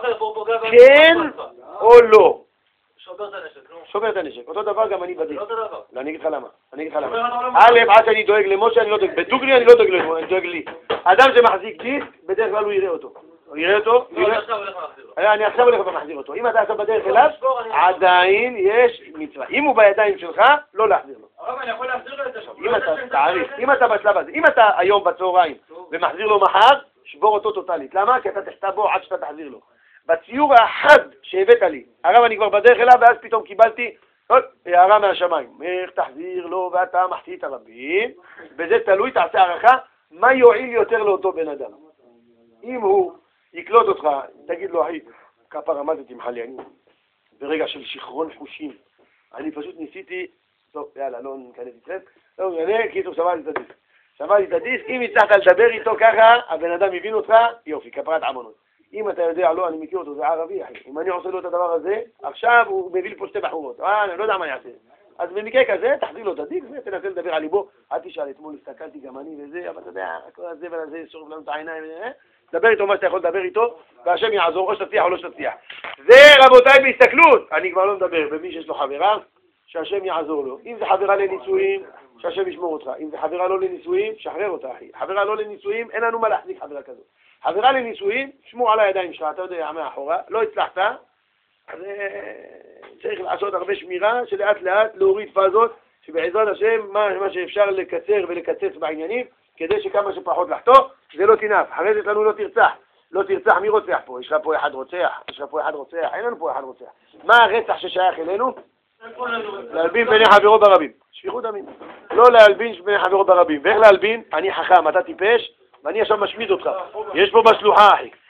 A: כן או לא?
C: שובר את הנשק, נו.
A: שובר את הנשק. אותו דבר גם אני בדיוק.
C: לא אותו דבר.
A: לא, אני אגיד לך למה. אני אגיד לך למה. א', עד שאני דואג למשה, אני לא דואג. בדוגרי אני לא דואג לו, אני דואג לי. אדם שמחזיק דיסק, בדרך כלל הוא יראה אותו. הוא יראה אותו? אני עכשיו הולך ומחזיר אותו. אם אתה עכשיו בדרך אליו, עדיין יש מצווה. אם הוא בידיים שלך, לא להחזיר לו.
C: הרב, אני יכול להחזיר לו את השם.
A: אם אתה, תעריך, אם אתה בשלב הזה, אם אתה היום בצהריים ומחזיר לו מחר, שבור אותו טוטלית. למה? כי אתה תחטא בו עד שאתה תחזיר לו. בציור האחד שהבאת לי, הרב אני כבר בדרך אליו, ואז פתאום קיבלתי הערה מהשמיים. איך תחזיר לו ואתה מחטיא הרבים, בזה תלוי, תעשה הערכה, מה יועיל יותר לאותו בן אדם. אם הוא יקלוט אותך, תגיד לו, אחי, כפר עמדתי מחלי, אני ברגע של שכרון חושים, אני פשוט ניסיתי, טוב, יאללה, לא ניכנס איתכם, לא ניכנס, כי טוב, שמע לי את הדיסק. שמע לי את הדיסק, אם הצלחת לדבר איתו ככה, הבן אדם מבין אותך, יופי, כפרת עמונות. אם אתה יודע, לא, אני מכיר אותו, זה ערבי, אחי. אם אני עושה לו את הדבר הזה, עכשיו הוא מביא לי פה שתי בחורות. אה, אני לא יודע מה יעשה. אז במקרה כזה, תחזיר לו את הדיסק, ותנסה לדבר על ליבו. אל תשאל, אתמול הסתכלתי גם אני וזה, אבל אתה יודע, כל הזה ולזה, שורף לנו את העיניים, דבר איתו מה שאתה יכול לדבר איתו, והשם יעזור, או שתצליח או לא שתצליח. זה, רבותיי, בהסתכלות. אני כבר לא מדבר במי שיש לו חברה, שהשם יעזור לו. אם זה חברה לנישואים, שהשם ישמור אותך. אם זה חברה לא לנישואים, שחרר אותה, אחי. חברה לא לנישואים, אין לנו מה להחזיק חברה כזאת. חברה לנישואים, שמור על הידיים שלך, אתה יודע, מאחורה, לא הצלחת, אז צריך לעשות הרבה שמירה, שלאט לאט להוריד פאזות, שבעזרת השם, מה, מה שאפשר לקצר ולקצץ בעניינים, כדי שכמה שפחות לחתוך, זה לא תנאף. אחרי זה לנו לא תרצח. לא תרצח, מי רוצח פה? יש לך פה אחד רוצח, יש לך פה אחד רוצח, אין לנו פה אחד רוצח. מה הרצח ששייך אלינו? להלבין בני חברו ברבים. שפיכות דמים. לא להלבין בני חברו ברבים. ואיך להלבין? אני חכם, אתה טיפש, ואני עכשיו משמיד אותך. יש פה בשלוחה, אחי.